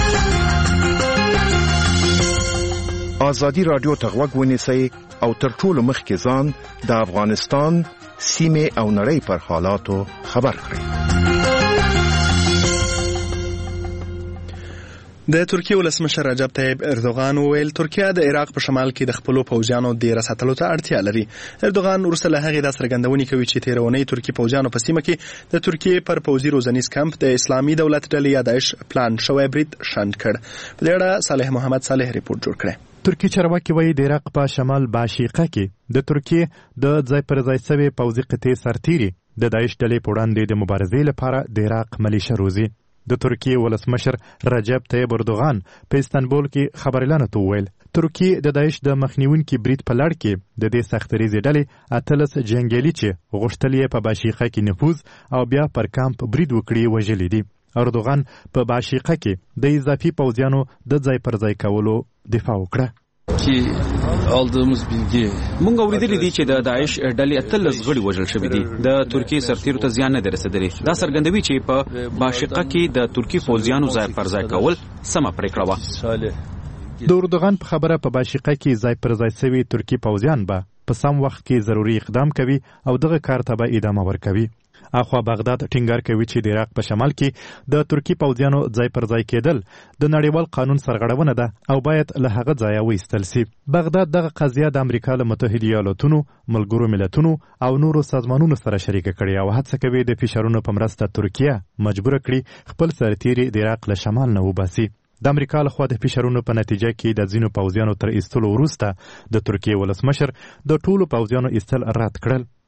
ازادي راډیو ته غوږ ونیسئ او تر ټولو مخکې ځان د افغانستان سیمې او نړۍ پر حالاتو خبر کړئ. د ترکیه ولسمشر رجب طیب اردوغان وویل ترکیه د عراق په شمال کې د خپلو پوځیانو د رساتلو ته اړتیا لري. اردوغان وروسته له هغې دا څرګندونې کوي چې تېره اونۍ ترکي پوځیانو په سیمه کې د ترکیې پر پوځي روزنیز کمپ د اسلامي دولت ډلې یا داعش پلان شوی برید شنډ کړ. په دې اړه صالح محمد صالح ریپورت جوړ کړی. ترکی چارواکي وایي د عراق په شمال باشیقه کې د ترکیې د ځای پر ځای شوې پوځي قطعې سرتیري د داعش ډلې په وړاندې د مبارزې لپاره د عراق ملیشه روزي. د ترکیې ولسمشر رجب طیب اردوغان په استانبول کې خبريالانو ته وویل ترکیې د داعش د مخنیوونکي برید په لړ کې د دې سختریزې ډلې 18 جنګیالي چې غوښتل یې په باشیقه کې نفوذ او بیا پر کامپ برید وکړي وژلي دي. اردوغان په باشیقه کې د اضافي پوځیانو د ځای پر ځای کولو دفاع وکړه. مونږ اوریدلی دي چې د داعش ډلې 18 غړي وژل شوي دي. د ترکیې سرتیرو ته زیان نه دی رسېدلی. دا څرګندوي چې په باشقه کې د ترکي پوځیانو ځای پر ځای کول سمه پرېکړه وه. د اردوغان په خبره په باشقه کې ځای پر ځای شوي ترکي پوځیان به په سم وخت کې ضروري اقدام کوي او دغه کار ته به ادامه ورکوي. اخوا بغداد ټینګار کوي چې د عراق په شمال کې د ترکی پوځیانو ځای پر ځای کېدل د نړیوال قانون سرغړونه ده او باید له هغه ځایه وایستل سي. بغداد دغه قضیه د امریکا له متحده ایالاتونو، ملګرو ملتونو او نورو سازمانونو سره شریکه کړې او هڅه کوي د فشارونو په مرسته ترکیه مجبوره کړي خپل سرتیري د عراق له شمال نه وباسي. د امریکا لخوا د فشارونو په نتیجه کې د ځینو پوځیانو تر ایستلو وروسته د ترکیې ولسمشر د ټولو پوځیانو ایستل رد کړل.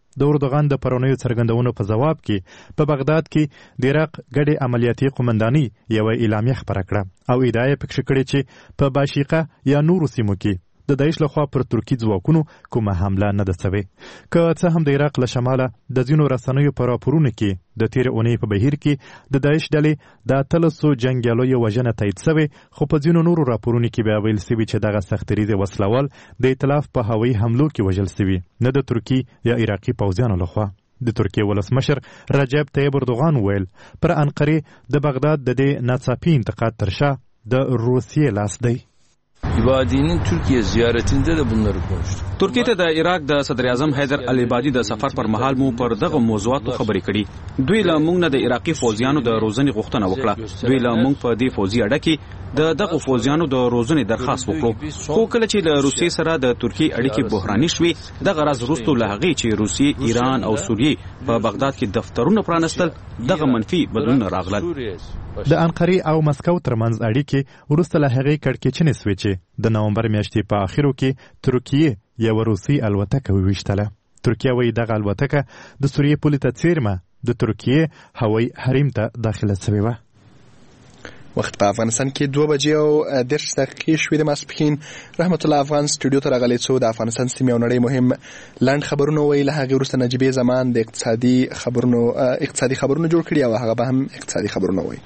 د اردوغان د پرونیو څرګندونو په جواب کې په بغداد کې د عراق ګډې عملیاتي قومنداني یوه اعلامیه خپره کړه او ادعا یې پکې کړې چې په باشیقه یا نورو سیمو کې د داعش لخوا پر ترکي ځواکونو کومه حمله نه ده سوې. که څه هم د عراق له شماله د ځینو رسنیو په راپورونو کې د تېرې اونۍ په بهیر کې د داعش ډلې د 1300 جنګیالیو وژنه تایید سوې، خو په ځینو نورو راپورونو کې بیا ویل سوي چې دغه سختریزې وسلوال د ائتلاف په هوایي حملو کې وژل سوي، نه د ترکي یا عراقي پوځیانو لخوا. د ترکیې ولسمشر رجب طیب اردوغان ویل پر انقرې د بغداد د دې ناڅاپي انتقاد تر شا د روسیې لاس دی. İbadi'nin Türkiye ziyaretinde de bunları konuştuk. ترکیه ته د عراق د صدر اعظم حیدر العبادي د سفر پر مهال مو پر دغه موضوعاتو خبرې کړي. دوی له موږ نه د عراقي فوجیانو د روزنې غوښتنه وکړه. دوی له موږ په دې فوجي اړه کې دغه فوجیانو د روزنې درخواست وکړو. خو کله چې له روسیې سره د ترکیې اړیکې بحراني شوې، دغه راز وروسته له هغې چې روسیې، ایران او سوریې په بغداد کې دفترونه پرانستل، دغه منفي بدلونونه راغلل. د انقرې او مسکو ترمنځ اړیکې وروسته له هغې کړکېچنې سوې چې د نومبر میاشتې په اخرو کې ترکیې یوه روسي الوتکه وویشتله. ترکیه وایي دغه الوتکه د سوریې پولې ته څیرمه د ترکیې هوایي حریم ته داخله سوې وه. وخت په افغانستان کې 2:10 شوې د ماسپښین. رحمت الله افغان سټوډیو ته راغلی څو د افغانستان سیمې او نړۍ مهم لنډ خبرونه وایي. له هغې وروسته نجیبې زمان د اقتصادي خبرونه جوړ کړي او هغه به هم اقتصادي خبرونه وایي.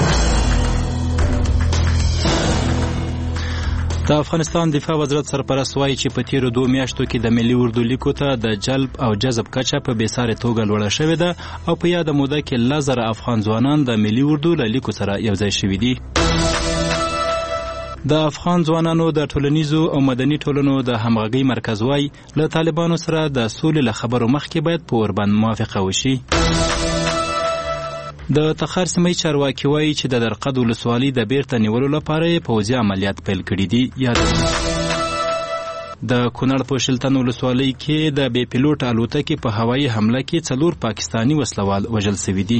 د افغانستان دفاع وزارت سرپرست وایي چې په تیرو 2 میاشتو کې د ملي اردو لیکو ته د جلب او جذب کچه په بېسارې توګه لوړه شوې ده او په یاده موده کې 1000 افغان ځوانان د ملي اردو له لیکو سره یوځای شوي دي. د افغان ځوانانو د ټولنیزو او مدني ټولنو د همغږۍ مرکز وایي له طالبانو سره د سولې له خبرو مخکې باید په وربند موافقه وشي. د تخار سیمې چارواکي وایي چې د درقد ولسوالۍ د بیرته نیولو لپاره یې پوځي عملیات پیل کړي دي. د کونړ په شلتن ولسوالۍ کې د بې پیلوټ الوتکې په هوایي حمله کې 4 پاکستاني وسلوال وژل شوي دي.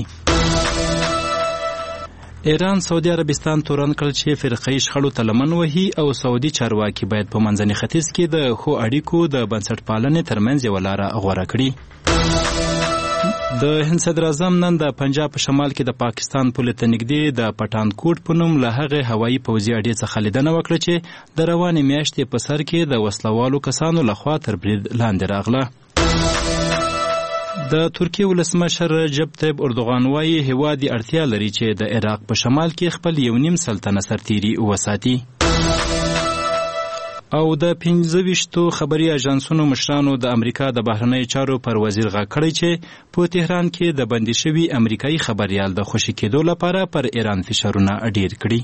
ایران سعودي عربستان تورن کړل چې فرقه‌ایي شخړو ته لمن وهي او سعودي چارواکي باید په منځني ختیځ کې د ښو اړیکو د بنسټپالنې ترمنځ یوه لاره غوره کړي. د هند صدر اعظم نن د پنجاب په شمال کې د پاکستان پولې ته نږدې د پټانکوټ په نوم له هغې هوایي پوځي اډې څخه لیدنه وکړه چې د روانې میاشتې په سر کې د وسلوالو کسانو لخوا تر برید لاندې راغله. د ترکیې ولسمشر رجب طیب اردوغان وایي هیواد یې اړتیا لري چې د عراق په شمال کې خپل 1.5 سلطنت سرتیري وساتي. او د 25 خبري اژانسونو مشرانو د امریکا د بهرنیو چارو پر وزیر غږ کړی چې په تهران کې د بندي شوي امریکایي خبريال د خوشي کېدو لپاره پر ایران فشارونه ډیر کړي.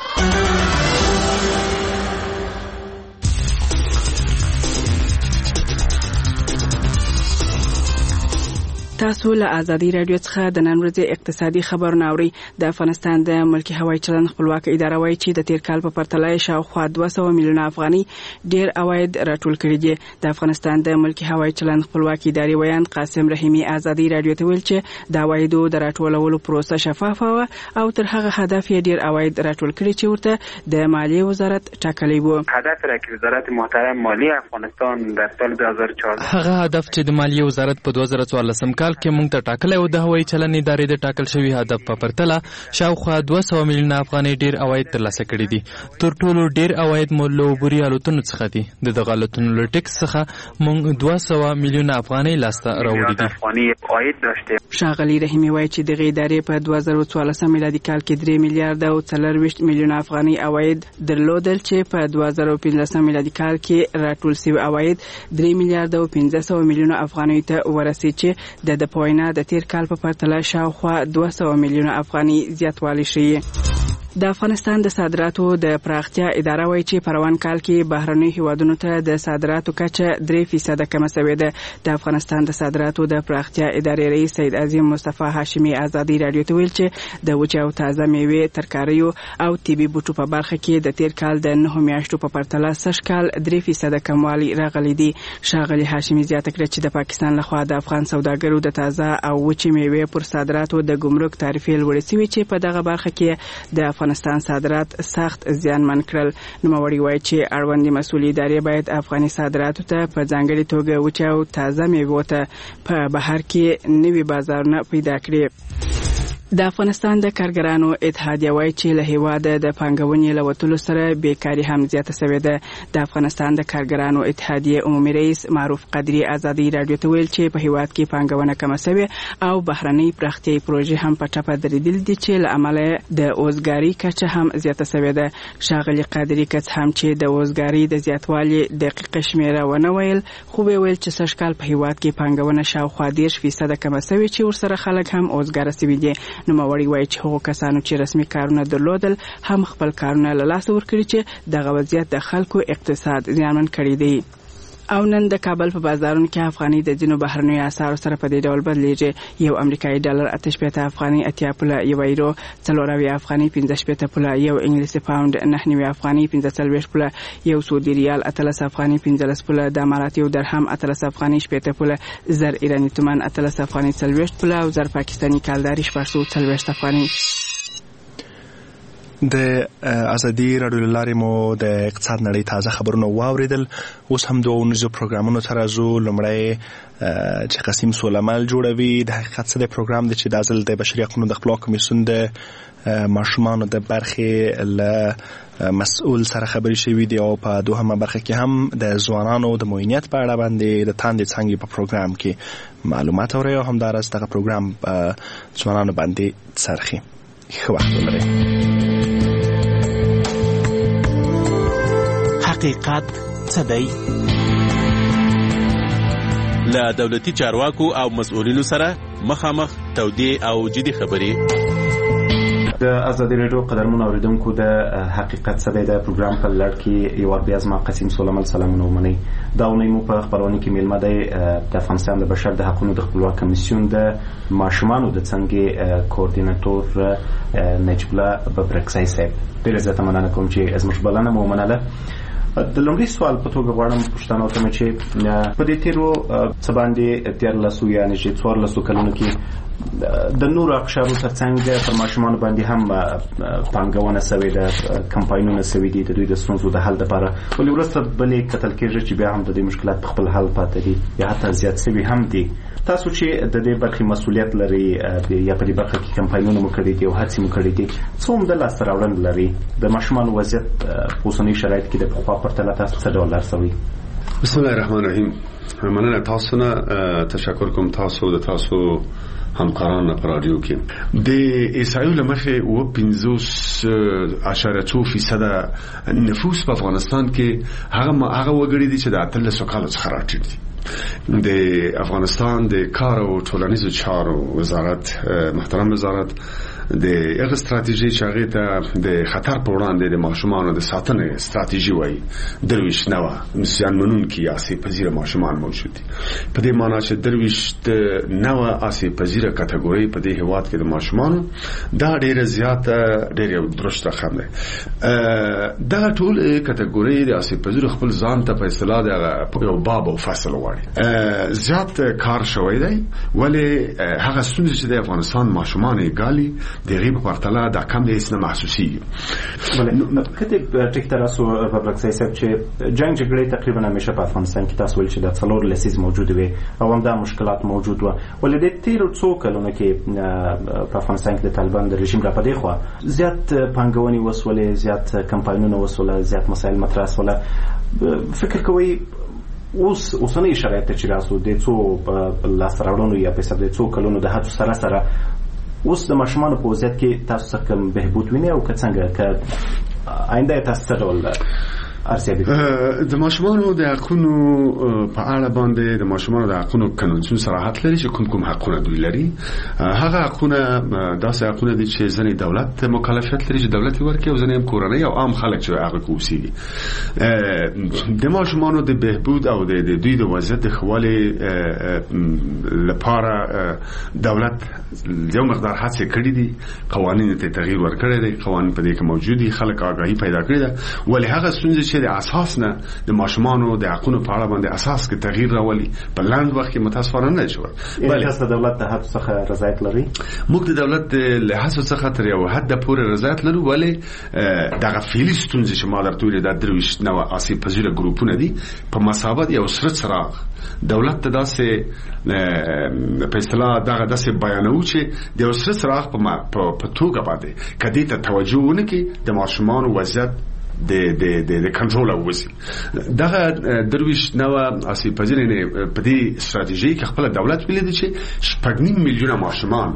تاسو له آزادي رادیو څخه د نن ورځې اقتصادي خبرونه اورئ. د افغانستان د ملکی هوایي چلند خپلواکه اداره وایي چې د تیر کال په پرتله شاوخوا 200 میلیونه افغاني ډیر عواید راټول کړي دي. د افغانستان د ملکی هوایي چلند خپلواکه ادارې ویان قاسم رحیمی آزادي رادیو ته ویل چې د عوایدو د راټولولو پروسه شفافه و او تر هغه هدف یې ډیر عواید راټول کړي چې ورته د مالیې وزارت ټاکلی و. هدف را که وزارت محترم مالی افغانستان در سال 2014 هغه هدف چې د مالیې وزارت په 2014 کال کې موږ ته ټاکلی او د هوایي چلند ادارې د ټاکل شوي هدف په پرتله شاوخوا 200 میلیونه افغانۍ ډیر عواید ترلاسه کړي دي. تر ټولو ډیر عواید مو له عبوري الوتنو څخه دي. د دغه الوتنو له ټکس څخه موږ 200 میلیونه افغانۍ لاسته راوړي دي. ښاغلي رحیمي وایي چې دغه ادارې په 2014 میلادي کال کې 3 میلیارډ او 40 میلیونه افغانۍ عواید درلودل چې په 2015 میلادي کال کې راټول شوي عواید 3 میلیارډ او 500 میلیونه افغانۍ ته ورسید چې د پوینه د تیر کال په پرتله شاوخوا 200 میلیونه افغانۍ زیاتوالی شوی. د افغانستان د صادراتو د پراختیا اداره وایي چې په روان کال کې بهرنیو هیوادونو ته د صادراتو کچه 3% کمه شوې ده. د افغانستان د صادراتو د پراختیا ادارې رئیس سید عظیم مصطفی هاشمي آزادي رادیو ته ویل چې د وچه او تازه میوې، ترکاریو او طبي بوټو په برخه کې د تیر کال د 9 میاشتو په پرتله سږ کال 3% کموالی راغلی دی. ښاغلي هاشمي زیاته کړه چې د پاکستان لخوا د افغان سوداګرو د تازه او وچې میوې پر صادراتو د ګمرک تعرفې لوړې شوې چې په دغه برخه کې د افغانستان افغانستان صادرات سخت زیانمن کړل. نوموړي وایي چې اړوندې مسؤلې ادارې باید افغاني صادراتو ته په ځانګړې توګه وچه او تازه میوو ته په بهر کې نوي بازارونه پیدا کړي. د افغانستان د کارګرانو اتحادیه وایي چې له هیواده د پانګونې له وتلو سره بیکاري هم زیاته شوې ده. د افغانستان د کارګرانو اتحادیه عمومي رئیس معروف قدري ازادي رادیو ته ویل چې په هیواد کې پانګونه کمه شوې او بهرنۍ پراختیایي پروژې هم په ټپه درېدلې دي چې له امله د اوزګاري کچه هم زیاته شوې ده. ښاغلي قادري کڅ هم چې د اوزګاري د زیاتوالي دقیقه شمیره ونه ویل، خو ویل چې سږ کال په هیواد کې پانګونه شاوخوا 10% کمه شوې چې ورسره خلک هم اوزګاره شوي دي. نوموړي وایي چې هغو کسانو چې رسمي کارونه درلودل هم خپل کارونه له لاسه ورکړي چې دغه وضعیت د خلکو اقتصاد زیانمن کړی دی. او نن د کابل په بازارونو کې افغاني د ځینو بهرنیو اسعارو سره په دې ډول بدلیږي. یو امریکایي ډالر 88 افغاني 80 پوله، یو یورو 4 افغاني 15 پوله، یو انګلیسي پاوند 9 افغاني 15 پوله، یو سعودي ریال 13 افغاني 15 پوله، د اماراتي درهم 13 افغاني 80 پوله، زر ایرانی تومان 13 افغاني 40 پوله او زر پاکستاني کالداري 440 افغاني. د ازادي رادیو لارې مو د اقتصاد نړۍ تازه خبرونه واوریدل. اوس هم دوه ونیزو پروګرامونو ته راځو. لومړی چې قسیم سولمل جوړوي د حقیقت څه د پروګرام دی چې د ازل د بشري حقوقو د خپلواک کمیسیون د ماشومانو د برخې له مسؤل سره خبرې شوې دي او په دوهمه برخه کې هم د ځوانانو د معینیت په اړه باندې د تاندې څنګه په پروګرام کې معلومات اوري او همدارس دغه پروګرام ځوانانو باندې څرخي. ښه وخت ولرئ. حقیقت څه دی؟ له دولتي چارواکو او مسؤلینو سره مخامخ تودې او جدي خبرې. د ازادي رادیو قدرمن اوریدونکو د حقیقت څه دی د پروګرام په لړ کې یو بیا زما قسیم سولمل سلامونه ومنئ. دا ونې مو په خبرونه کې میلمه دی د افغانستان د بشر د حقوقو د خپلواک کمیسیون د ماشومانو د څنګه کوردیناتور نجیب الله ببرکزی صاحب. ډېره زیاته مننه کوم چې زموږ بلنه مو ومنله. د لومړي سوال په توګه غواړم پوښتنه وکړم چې په دې تیرو څه باندې 13 یا نږدې 14 کلونو کې د نورو اقشارو ترڅنګ پر ماشومانو باندې هم پانګونه شوې ده، کمپاینونه شوي دي د دوی د ستونزو د حل لپاره، ولې وروسته بلې کتل کېږي چې بیا هم د دې مشکلات په خپل حل پاتې دي یا حتی زیات شوي هم دي. تاسو چې د دې برخې مسؤلیت لري یا په دې برخه کې کمپاینونه مو کړي دي او هڅې مو کړي دي، څه هم د لاسته راوړنې لري؟ د ماشومانو وضعیت په اوسني شرایط کې د پخوا پرتله تاسو څه ډول لارښوي؟ بسم الله الرحمن الرحیم. مننه تاسو نه، تشکر کوم تاسو د تاسو همکاران په رادیو کې. د اسرائیل لمخه و 15.2% نفوس په افغانستان کې هغه وګړي دي چې د 13 کالو څخه راټیټ دي. د افغانستان د کار او ټولنیزو چارو وزارت، محترم وزارت، د هغه ستراتیژي چې هغه ته د خطر په وړاندې د ماشومانو د ساتنې ستراتیژي وایي درویش نوه زیانمنون کې آسیب پذیر ماشومان موجود دي. په دې معنی چې درویش نوه آسیب پذیر کټګوري په دې هیواد کې د ماشومانو دا ډیره زیاته ډیره درست رقم دی. دا ټول کټګوري د آسیب پذیر خپل ځان ته په اصطلاح د یو باب او فصل وایي زیات کار شوی دی، ولی هغه ستونزې چې د افغانستان ماشومان یې ګالي د غیب پرتله دا کم هیڅ نه محسوسیږي. کته ټیک تاسو ببرکزی صاحب چې جنگ جګړې تقریبا همیشه په افغانستان کې تاسو ول چې د څلور لسیز موجود وي او هم دا مشکلات موجود و، ولې د تیرو څو کلونو کې په افغانستان کې د طالبان د رژیم را پدې خو زیات پانګونې وسولې، زیات کمپاینونه وسوله، زیات مسایل مطرح وسوله. فکر کوي اوسنۍ شرایط چې راسو د څو لاسته راوړنو یا په حساب د څو کلونو د هڅو سره سره اوس د ماشومانو په وضعیت کې تاسو څه کوم بهبود وینئ او که څنګه که آینده تاسو څه ډول د ماشومانو د حقونو په اړه باندې د ماشومانو د حقونو قانون صراحت لري چې کوم حقونه دوی لري. هغه حقونه داسې حقونه دي چې ځنې دولت مکلفیت لري چې دولت ورکړي او ځنې هم کورنۍ او عام خلک چې هغه کوسي. د ماشومانو د بهبود او د دوی د وضعیت د خوالي لپاره دولت یو مقدار هڅه کړې دي، قوانین ته تغییر ورکړی دی، قوانین په دې کې موجود دي، خلک آگاهی پیدا کړی ده، ولی هغه ستونزې چې چې د اساس نه د ماشومانو د حقونو په اړه باندې اساس کې تغییر راولي په لاند وخت کې متاسفانه نه شو. بل تاسو د دولت د هڅو څخه رضایت لري؟ موږ د دولت له هڅو څخه تر یو حد پورې رضایت لرو، ولې دغه فعلي ستونزې چې ما درته ویلې د 23 نوع آسیب پذیره ګروپونه دي په مسابقت یو سره څراغ دولت ته داسې په اصطلاح دغه داسې بیانوي چې د یو سره څراغ په توګه باندې کدی ته توجه ونه کړي د ماشومانو وضعیت د کنټرول او وسی دغه 23 نوع آسیب پذیره په دې استراتیژي کې خپل دولت ویلي چې 8.5 میلیونه ماشومان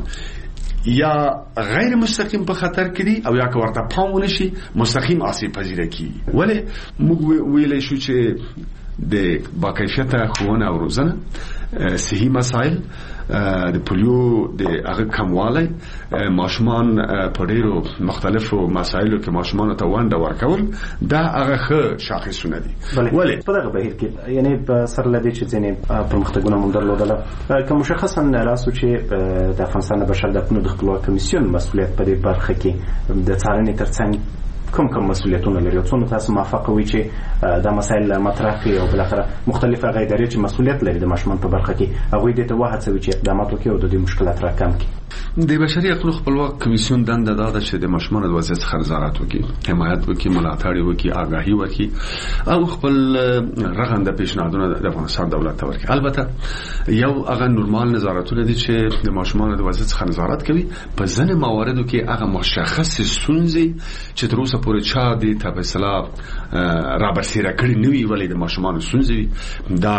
یا غیر مستقیم په خطر کې دي او یا که ورته پام ونشي مستقیم آسیب پذیره کیږي. ولې موږ ویلی شو چې د باکیفیته ښوونه او روزنه، صحي مسایل، د پولیو د هغه کموالی، ماشومان په ډیرو مختلفو مسایلو کې ماشومانو ته ونډه ورکول، دا هغه ښه شاخصونه دي. ولې په دغه بهیر کې یعنی په سر له دې چې ځینې پرمختګونه مونږ درلودله که مشخصا راسو چې د افغانستان د بشر د حقونو د خپلواک کمیسیون مسؤلیت په دې برخه کې د څارنې ترڅنګ کوم مسؤلیتونه لري او څونه تاسو موافق وي چې دا مسایل مطرح کړي او بالاخره مختلفه غیداري چې مسؤلیت لري د ماشومان په برخه کې هغوی دې ته وهڅوي چې اقدامات وکړي او د دې مشکلات راکم کړي. د بشري حقوقو خپلواک کمیسیون دنده دا ده چې د ماشومانو د وضعیت څخه نظارت وکړي، حمایت وکړي، ملاتړ وکړي، آگاهي وکړي او خپل رغنده پیشنهادونه د افغانستان دولت ته ورکړي. البته یو هغه نورمال نظارتونه دي چې د ماشومانو د وضعیت څخه نظارت کوي، په ځینې مواردو کې هغه مشخص ستونزې چې تر اوسه پورې چا دې ته په اصطلاح رابرسېره کړي نه وي ولې د ماشومانو ستونزې وي، دا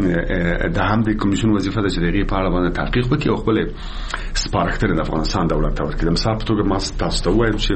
د هم د کمیسیون وظیفه ده چې د هغې په اړه باندې تحقیق وکړي او خپل سپارښتنې د افغانستان دولت ته ورکړي. د مثال په توګه ما تاسو ته ووایم چې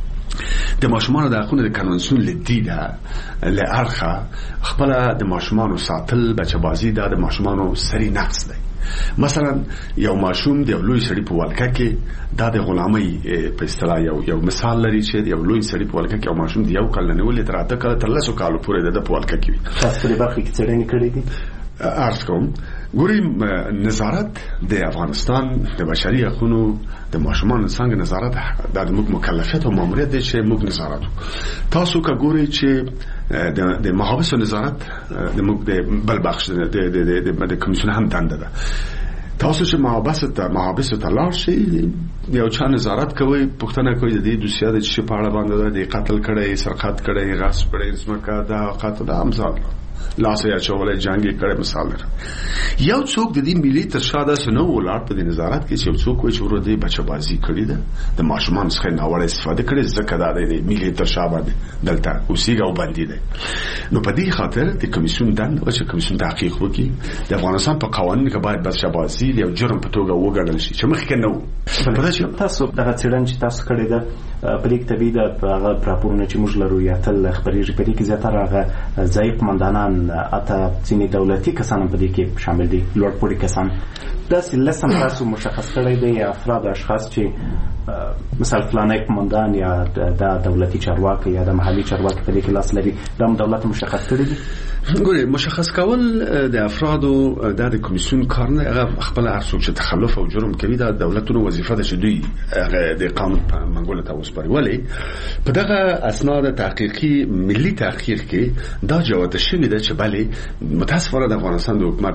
د ماشومانو د حقونو د کنونسیون له دیده له اړخه خپله د ماشومانو ساتل، بچه‌بازي دا د ماشومانو سری نقص دی. مثلا یو ماشوم د یو لوی سړي په ولکه کې دا د غلامۍ په اصطلاح یو مثال لري چې یو لوی سړي په ولکه کې یو ماشوم د 1 کال نه نیولې تر 8 کال تر 10 کال پورې د په ولکه کې وي. تاسو په برخه کې څېړنې کړې دي؟ عرض کوم ګوري نظارت د افغانستان د بشري حقوقو د ماشومانو څنګه نظارت د موږ مکلفیت او ماموریت دی چې موږ نظارت تاسو کا ګوري چې د محابس نظارت د موږ د بل بخش د کمیسیون هم دنده ده. تاسو چې محابس ته لاړ شئ یو چا نظارت کوي، پوښتنه کوي د دې دوسیه د چې په اړه باندې د قتل کړي، سرقت کړي، غصب کړي، ځمکه دا قتل دا امثال لاس یې اچولې جنگي کړي مثال لري. یو څوک د دې ملي ترشاده سنو ولار په نظارت کې چې څوک وي چې ور دې بچبازي کړي ده د ماشومان څخه ناوړه استفاده کړي ځکه دا د ملي ترشابه دلته اوسېږي او باندې ده. نو په دې خاطر د کمیسیون دنده چې کمیسیون تحقیق وکړي د افغانستان په قوانینو کې باید بچبازي یو جرم په توګه وګڼل شي چې مخکې نه و. په دې چې تاسو دغه څېړنه چې تاسو کړې ده په دې کې طبیعي ده هغه راپورونه چې موږ لرو یا تل خبرېږي په دې کې زیاتره هغه ضعیف قمندانان اته ځینې دولتي کسان په دې کې شامل دي، لوړ پوړي کسان. داسې لسم تاسو مشخص کړی دی یا افراد اشخاص چې مثلا فلانی قمندان یا د دولتي چارواکي یا د محلي چارواکي په دې کې لاس لري، دا هم دولت مشخص کړی دي؟ ګوري مشخص کول د افرادو د کمیسیون کار نه، هغه خپل هر څوک چې تخلف او جرم کوي د دولتونو وظیفه ده چې دوی د قانون په منګول ته وسپاري. ولی په دغه اسناد تحقیقي ملي تحقیق کې دا جواب شوی ده چې بله متاسفانه د افغانستان د حکومت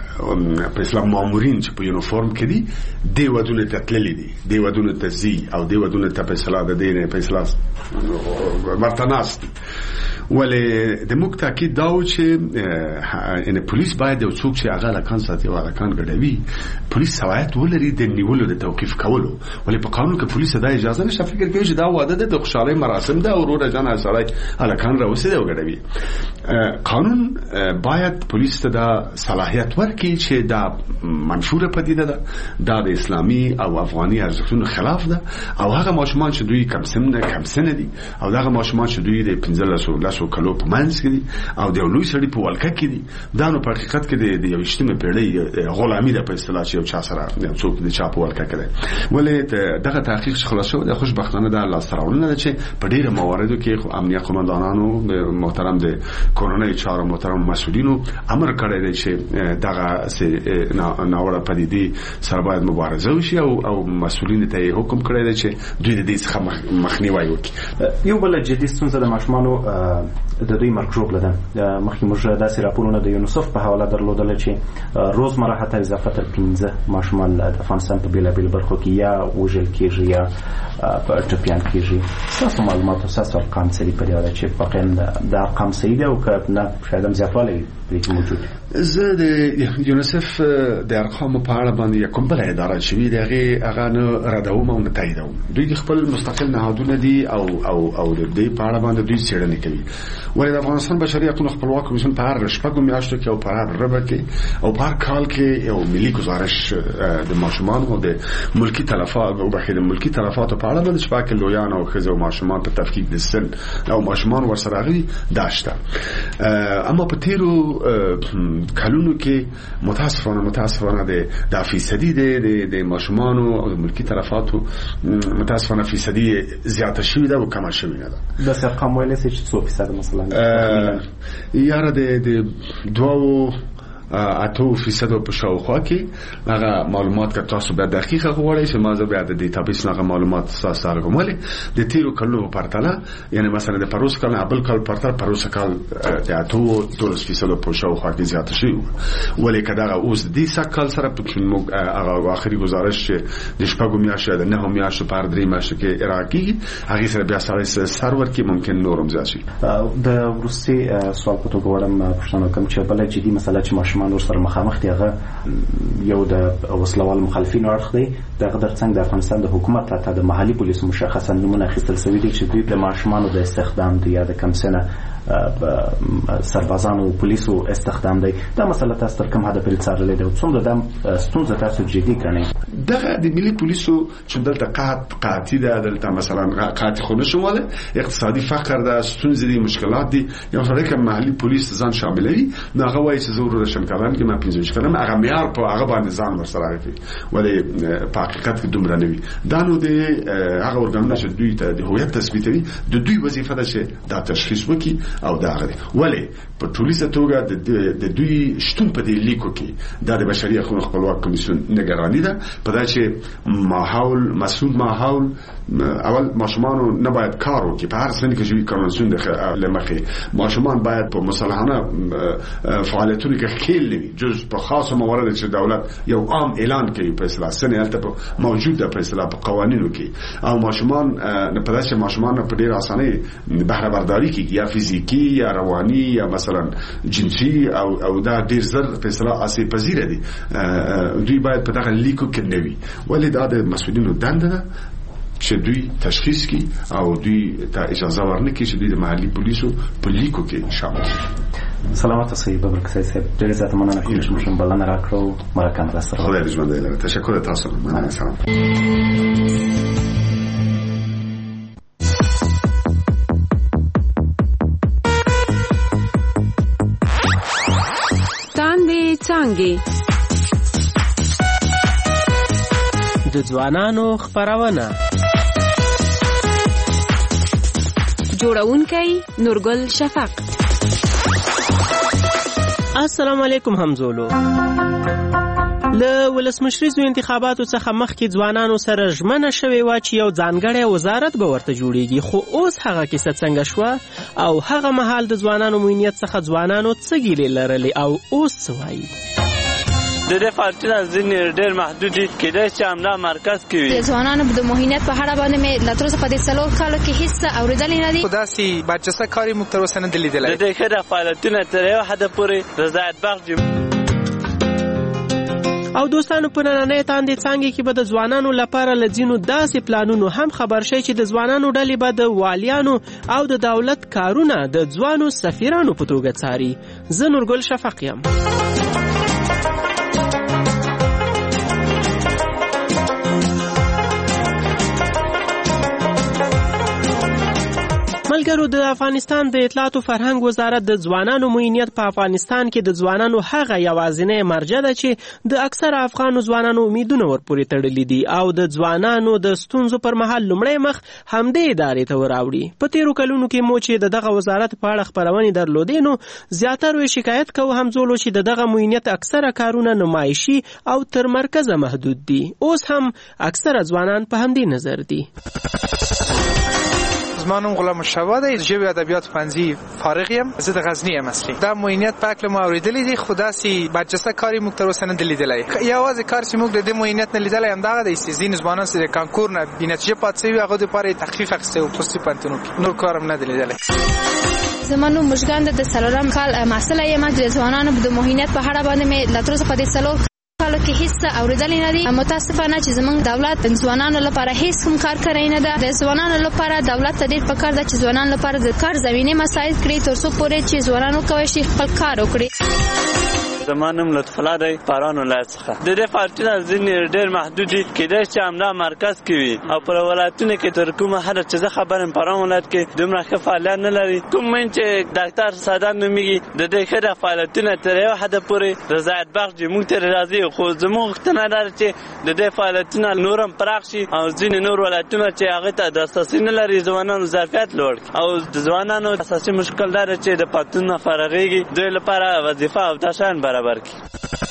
په اسلام مامورین چې په یونیفورم کې دي دی ودونه تتللی دي، دی ودونه تزي او دی ودونه ته په اصطلاح د دینه په اصطلاح مرتناست. ولی د موږ تاکید دا و چې ان پولیس باید یو څوک چې هغه لکان ساتي او لکان ګډوي پولیس سوایت ولري د نیولو د توقیف کولو. ولی په قانون کې پولیس دا اجازه نشته. فکر کوي چې دا واده د خوشحالي مراسم ده او وروره جان سره لکان راوسي او ګډوي. قانون باید پولیس ته دا صلاحیت ورکړي چې دا منشوره پدیده ده، دا د اسلامي او افغاني ارزښتونو خلاف ده او هغه ماشومان چې دوی کم سن دي او هغه ماشومان چې دوی د 15 کلو په منځ کې دي او د لوی سړي په ولکه کې دي دا نو په حقیقت کې د 21مې پیړۍ غلامي ده په اصطلاح چې یو چا سره څوک د چا په ولکه کې دی ولې دغه تحقیق خلاص شو د خوشبختانه د الله سره ولنه چې په ډیره مواردو کې امنیت قومندانانو محترم د کورونای چارو محترم مسؤلینو امر کړی دی چې دغه ناوړه پدیدې سره باید مبارزه وشي او مسؤلین ته حکم کړی دی چې دوی د دې څخه مخنیوي وکړي. یو بل جدي ستونزه د ماشومانو د دوی مرګ ژوبله ده. مخکې موږ داسې راپورونه د یونیسف په حواله درلودل چې روزمره حتی اضافه تر 15 ماشومان د افغانستان په بیلابیلو برخو کې یا وژل کېږي یا ټپیان کېږي. ستاسو معلومات او ستاسو ارقام څه دي په دې اړه چې واقعا د ارقام صحیح دي او که نه شاید هم زیاتوالی پرې موجود دي؟ زه د یونیسف د ارقامو په اړه باندې کوم بل اداره چې وي هغه نه ردوم او نه تاییدوم. دوی خپل مستقل نهادونه دي او د دې په اړه باندې دوی څېړنې کوي. ولې د افغانستان بشري حقوقو خپلواک کمیسیون په هر شپږو میاشتو کې او په هر ربع کې او په هر کال کې یو ملي گزارش د ماشومان او د ملکی تلفات او بخیر ملکی تلفات په اړه باندې چې پاک لویان او خزو ماشومان په تفکیک د سن او ماشومان ورسره غوي داشته. اما په تیرو کلونو کې متاسفانه د فیصدي د ماشومانو او ملکی تلفاتو متاسفانه فیصدي زیاته شوې ده او کمه شوې نه ده. د ارقام ویلې چې 100% مثلا یاره د 2% په شاوخوا کې هغه معلومات که تاسو به دقیقه غواړئ چې ما زه بیا د ډیټابیس هغه معلومات تاسو سره کوم. ولې د تیرو کلونو په پرتله یعنی مثلا د پروس کال نه بل کال پرتله پروس کال د 2% په شاوخوا کې زیات شوی. ولې کدا اوس د سکل سره په موږ هغه اخري گزارش چې د شپږو میاشتو د 9 میاشتو په 3 میاشتو کې عراقي هغه سره بیا سرور کې ممکن نورم زیات شي. د روسي سوال په توګه وړم پښتنو کوم چې بل جدي مسله چې ماشومان ورسره مخامخ دي هغه یو د وسلوال مخالفینو اړخ دی. دغه ترڅنګ د افغانستان د حکومت ته د محلي پولیسو مشخصا نمونه اخیستل شوی دی چې دوی د ماشومانو د استخدام دی یا د کم سنه سربازانو او پولیسو استخدام دی. دا مسله تاسو تر کوم حد پورې څارلې ده او څومره د ستونزه تاسو جدي ګڼئ؟ دغه د ملي پولیسو چې دلته قاطی ده دلته مثلا قاطی خو نشموله اقتصادي فقر ده ستونزې دي مشکلات دي. یو سره کوم محلي پولیس ځان شاملوي نو هغه وایي چې ضرورت شنکاران کې ما 15 کلم هغه معیار په هغه باندې ځان ورسره کوي. ولې په حقیقت کې دومره نه وي. دا نو د هغه ورګانونه چې دوی ته د هویت تثبیتوي د دوی وظیفه ده چې دا تشخیص وکړي او دا غوړي. ولې په ټولیزه توګه د دوی شتون په دې لیکو کې د بشري حقوقو خپلواک کمیسیون نگرانی ده په دا چې ماحول مسعود ماحول اول ماشومان نه باید کار وکړي په هر سن کې چې کانونسون د لمخې ماشومان باید په مصالحانه فعالیتونو کې خېل وي جز په خاصه موارد چې دولت یو عام اعلان کوي په اصطلاح سن البته موجوده په اصطلاح په قوانینو کې او ماشومان نه په داسې ماشومان په ډیر اسانه بهره برداری کې یا فزیکی یا رواني یا مثلا جنسي او دا ډیر زر په اصطلاح اسی پذیره دي. دوی باید په دغه لیکو کې نوي. ولې دا د مسؤلینو دنده ده چې دوی تشخیص کی او دوی ته اجازه ورنکړي چې دوی د محلي پولیسو په لیکو کې شامل شي. سلامات اوسئ ببرکسای صاحب. ډېر زیات مننه کوم چې موږ بلنه راکړو. مرکه مو سره. خدای دې ژوندی لري. تشکر تاسو. مننه. سلام. څنګه د ځوانانو خبرونه جوړونکی نورګل شفق. السلام علیکم همزولو. له ولسمشریزو انتخاباتو څخه مخکې ځوانانو سره ژمنه شوې وه چې یو ځانګړی وزارت به ورته جوړیږي، خو اوس هغه کیسه څنګه شوه او هغه مهال د ځوانانو موینیت څخه ځوانانو څه ګیلې لرلې او اوس څه وایي؟ د دې فارټونه ځینې ډېر محدود دي، کېدای شي همدا مرکز کې وي. د ځوانانو د موهینیت په اړه باندې مې له تر اوسه په دې 4 کالو کې هیڅ اورېدلې نه دي. خو داسې برجسته کاري موږ تر اوسه نه دي لیدلی. د دې ښه د فعالیتونه تر یو حده پورې رضایت بخش دي. او دوستانو په نننۍ تاندې څانګې کې به د ځوانانو لپاره له ځینو داسې پلانونو هم خبر شئ چې د ځوانانو ډلې به د والیانو او د دولت کارونه د ځوانو سفیرانو په توګه څاري. زه نورګل شفق یم. ملګرو د افغانستان د اطلاعاتو فرهنګ وزارت د ځوانانو معینیت په افغانستان کې د ځوانانو هغه یوازینی مرجع ده چې د اکثره افغانو ځوانانو امیدونه ورپورې تړلي دي او د ځوانانو د ستونزو پر مهال لومړی مخ همدې ادارې ته وراوړي. په تیرو کلونو کې مو چې دغه وزارت په اړه خپرونې درلودې نو زیاتره شکایت کوو همزولو چې دغه معینیت اکثره کارونه نمایشي او تر مرکزه محدود دي. اوس هم اکثره ځوانان په همدې نظر دي. زما نوم غلام مشتبه دی، ژبې ادبیات پنځي فارغ یم، زه د غزني یم اصلي. دا معینیت په هکله مو اورېدلی دي خو داسې برجسته کار یې موږ تر اوسه نه دی لیدلی. یوازې کار چې موږ د دې معینیت نه لیدلی همدغه دی چې ځینې ځوانان چې د کانکور نه بېنتیجې پاتې شوي هغو دپاره یې تخفیف اخیستی و خصوصي پوهنتونو کې، نور کار هم نه دی لیدلی. زما نوم مژګان ده، د څلورم کال محصله یم. د ځوانانو د معینیت په اړه باندې مې لا تر اوسه په دې څلور کالو کې هیڅ اورېدلې نه دي. متاسفانه چې زموږ دولت د ځوانانو لپاره هیڅ کوم کار کړی نه ده. د ځوانانو لپاره دولت ته ډېر پکار ده چې ځوانانو لپاره د کار زمینه مساعد کړي تر څو پورې چې ځوانانو کولی شي خپل کار وکړي. زما نوم لطف الله دی، پاران ولایت څخه. د دې پارټونه ځینې ډېر محدود دي، کېدای چې همدا مرکز کې وي او په ولایتونو کې تر کومه حده چې زه خبر یم پاران ولایت کې دومره ښه فعالیت نه لري. کوم من چې ډاکټر سادات نومیږي د دې ښه فعالیتونه تر یو حده پورې رضایت بخش دي، موږ ترې راضي. خو زموږ غوښتنه دا ده چې د دې فعالیتونه نور هم پراخ شي او ځینې نور ولایتونه چې هغې ته دسترسي نه لري ځوانانو ظرفیت لوړ کړي. او د ځوانانو اساسي مشکل دا ده چې د پوهنتون نه فارغېږي، دوی لپاره وظیفه او دا شیان برابر کړي.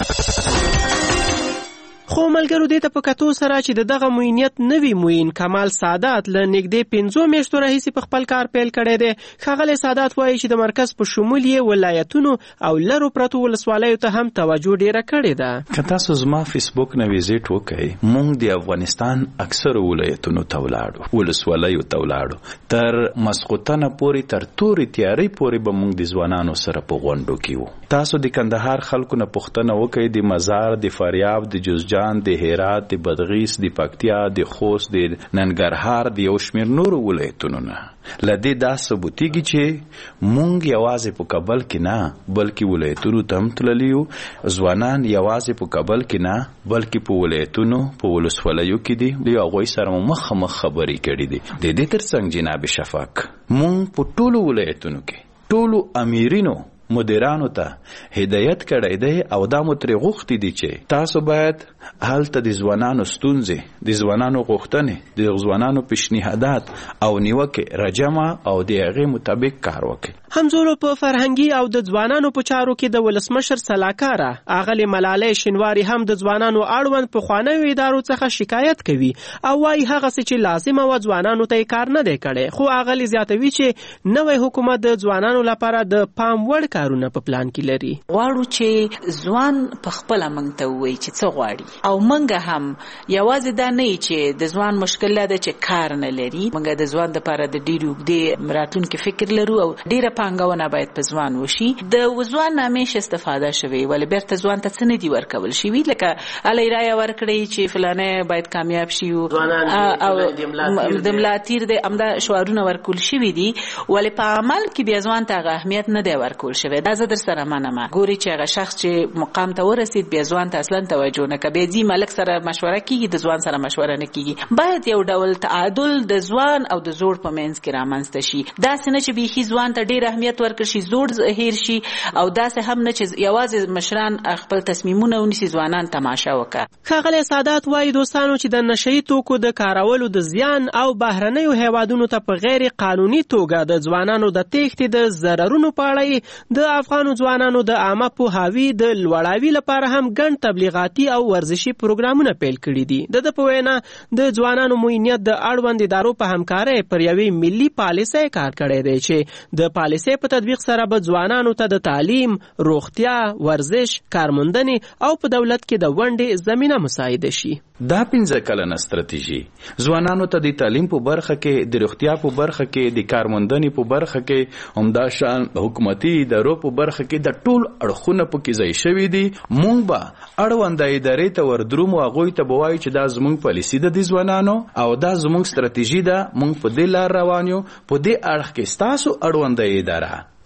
خو ملګرو دې ته په کتو سره چې د دغه معینیت نوي معین کمال سادات له نږدې 5 میاشتو راهیسې په خپل کار پیل کړی دی. ښاغلی سادات وایي چې د مرکز په شمول یې ولایتونو او لرو پرتو ولسوالیو ته هم توجه ډیره کړې ده. که تاسو زما فیسبوک نه ویزیټ وکړئ، موږ د افغانستان اکثر ولایتونو ته ولاړو، ولسوالیو ته ولاړو، تر مسقطنه پورې تر تورې تیارۍ پورې به موږ د ځوانانو سره په غونډو کې وو. تاسو د کندهار خلکو نه پوښتنه وکړئ، د مزار، د فاریاب، د جوزجان، د هرات، د بادغیس، د پکتیا، د خوست، د ننګرهار، د یو شمېر نورو ولایتونو نه له دې دا ثبوتېږي چې مونږ یوازې په کابل کې نه بلکې ولایتونو ته هم تللي یو. ځوانان یوازې په کابل کې نه بلکې په ولایتونو په ولسوالیو کې دي، د هغوی سره مو مخامخ خبرې کړي دي. د دې ترڅنګ جناب شفاق مونږ په ټولو ولایتونو کې ټولو امیرینو مدیرانو ته هدایت کړی دی او دا مو ترې غوښتي دي چې تاسو باید هلته د ځوانانو ستونزې، د ځوانانو غوښتنې، د ځوانانو پیشنهادات او نیوکې راجمع او د هغې مطابق کار وکړي. همزولو په فرهنګي او د ځوانانو په چارو کې د ولسمشر سلاکاره اغلې ملالۍ شینواري هم د ځوانانو اړوند پخوانیو ادارو څخه شکایت کوي او وایي هغسې چې لازمه وه ځوانانو ته یې کار نه دی کړی. خو اغلې زیاتوي چې نوی حکومت د ځوانانو لپاره د پام وړ کارونه په پلان کې لري. غواړو چې ځوان په خپله موږ ته ووایي چې څه غواړي او موږ هم یوازې دا نه چې د ځوان مشکل دا ده چې کار نه لري. موږ د ځوان دپاره د ډېرې اوږدې راتلونکي فکر لرو او ډېره پانګونه باید په ځوان وشي. د ځوان نه همیشه استفاده شوې ولې بیرته ځوان ته څه نه دي ورکول شوي، لکه هلې رایه ورکړئ چې فلانی باید کامیاب شي او د ملا تیر دی، همدا شعارونه ورکول شوي دي ولې په عمل کې بیا ځوان ته هغه اهمیت نه دی ورکول شوی. دا زه در سره منمه. ګوري چې هغه شخص چې مقام ته ورسید بیا ځوان ته اصلا توجه نه کوي، بیا ځي ملک سره مشوره کیږي، د ځوان سره مشوره نه کیږي. باید یو ډول تعادل د ځوان او د زوړ په منځ کې رامنځته شي. داسې نه چې بیخي ځوان ته ډېر اهمیت ورکړل شي، زوړ هیر شي، او داسې هم نه چې یوازې مشران خپل تصمیمونه ونیسي، ځوانان تماشا وکړي. ښاغلی سادات وایي دوستانو چې د نشهیي توکو د کارولو د زیان او بهرنیو هیوادونو ته په غیر قانوني توګه د ځوانانو د تېښتې د ضررونو په اړه د افغانو ځوانانو د عامه پوهاوي د لوړاوي لپاره هم ګڼ تبلیغاتي او ورزشي پروګرامونه پیل کړي دي. د په وینا د ځوانانو معینیت د اړوند ادارو په همکارۍ پر یوې ملي پالیسۍ کار کړی دی چې د پالیسۍ په تطبیق سره به ځوانانو ته د تعلیم، روغتیا، ورزش، کارموندنې او په دولت کې د ونډې زمینه مساعده شي. دا 15 کلنه ستراتیژي ځوانانو ته د تعلیم په برخه کې، د روغتیا په برخه کې، د کارموندنې په برخه کې، همدا شان حکومتي ادارو په برخه کې د ټول اړخونه پکې ځای شوي دي. مونږ به اړونده ادارې ته وردرومو، هغوی ته به وایو چې دا زموږ پالیسي ده د ځوانانو او دا زموږ ستراتیژي ده، مونږ په دې لار روان یو، په دې اړخ کې ستاسو اړونده اداره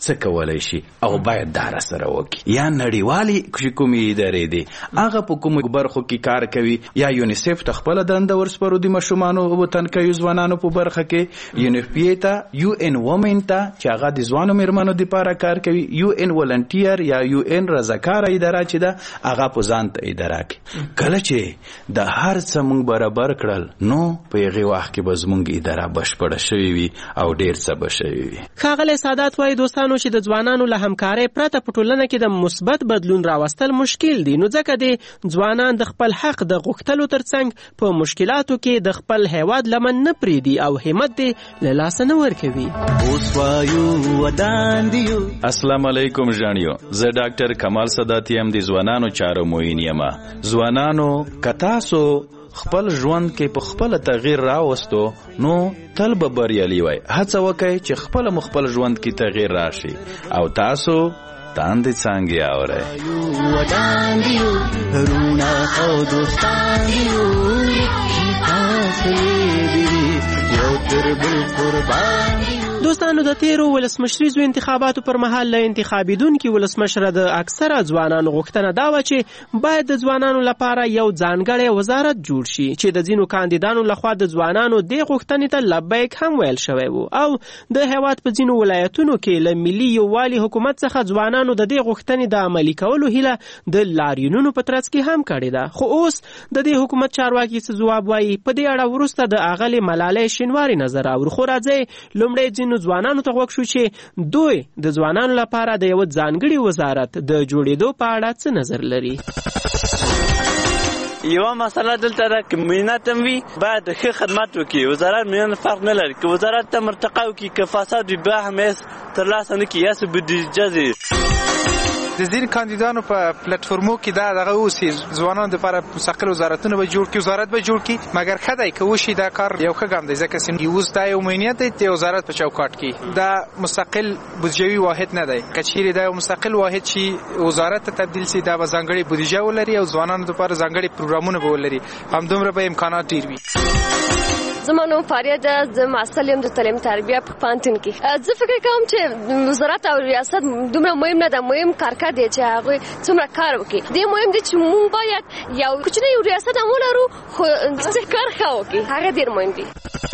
څه کولای شي او باید دا سره وکړي. یا نړیوالې کومې ادارې دي هغه په کومو برخو کې کار کوي، یا یونیسف ته خپله دنده ورسپارو د ماشومانو او تنکیو ځوانانو په برخه کې، UNFPA ته، UN وومن ته چې هغه د ځوانو مېرمنو دپاره کار کوي، UN ولنټیر یا UN رضاکاره اداره چې ده هغه په ځان ته اداره کوي. کله چې د هر څه موږ برابر کړل نو په هغې وخت کې به زموږ اداره بشپړه شوې وي او ډېر څه به شوي وي. ښاغلی سادات وایي دوستانو چې د ځوانانو له همکارۍ پرته په ټولنه کې د مثبت بدلون راوستل مشکل دي، نو ځکه د ځوانان د خپل حق د غوښتلو ترڅنګ په مشکلاتو کې د خپل هیواد لمن نه پرېږدي او همت دې له لاسه نه ورکوي. السلام علیکم ژاڼیو، زه ډاکټر کمال سادات یم د ځوانانو چارو معین یم. ځوانانو که تاسو خپل ژوند کې په خپل تغییر راوستو نو تل به بریالي وای. هڅه وکړئ چې خپل ژوند کې تغییر راشي او تاسو تاندې څانګې اورئ. دوستانو د تیرو ولسمشریزو انتخاباتو پر مهال له انتخابیدونکي ولسمشره د اکثره ځوانانو غوښتنه دا وه چې باید د ځوانانو لپاره یو ځانګړی وزارت جوړ شي، چې د ځینو کاندیدانو لخوا د ځوانانو دې غوښتنې ته لبیک هم ویل شوی و او د هیواد په ځینو ولایتونو کې له ملي یووالي حکومت څخه ځوانانو د دې غوښتنې د عملي کولو هیله د لاریونونو په ترڅ کې هم کړې ده. خو اوس د دې حکومت چارواکي څه ځواب وایي په دې اړه وروسته د اغلې ملالۍ شینواري نظر اورو. خو راځئ لومړی ځینو ځوانانو ته غوږ شو چې دوی د ځوانانو لپاره د یو ځانګړي وزارت د جوړېدو په اړه څه نظر لري. یوه مسله دلته ده که مهنت هم وي باید ښه خدمت وکړي. وزارت مهنت فرق نه لري، که وزارت ته مرتقا وکړي که فساد وي بیا هم هېڅ ترلاسه نه کړي، هسې بودیجه دي. د ځینې کاندیدانو په پلیټفورمو کې دا دغه اوسي ځوانانو دپاره مستقل وزارتونه به جوړ کړي، وزارت به جوړ کړي، مګر ښه دی که وشي دا کار یو ښه ګام دی، ځکه چې اوس دا یو مهنیت دی د وزارت په چوکاټ کې دا مستقل بودیجوي واحد نه دی. که چیرې دا یو مستقل واحد شي وزارت ته تبدیل شي دا به ځانګړې بودیجه ولري او ځوانانو دپاره ځانګړي پروګرامونه به ولري، همدومره به امکانات ډېر وي. زما نوم فاریه ده، زه محصل یم د تعلیم تربیه په پوهنتون کې. زه فکر کوم چې وزارت او ریاست دومره مهم نه ده، مهم کارکړ دی چې هغوی څومره کار وکړي. دې مهم دی چې موږ باید یو کوچنی ریاست هم ولرو خو کار ښه وکړي، هغه ډېر مهم دی.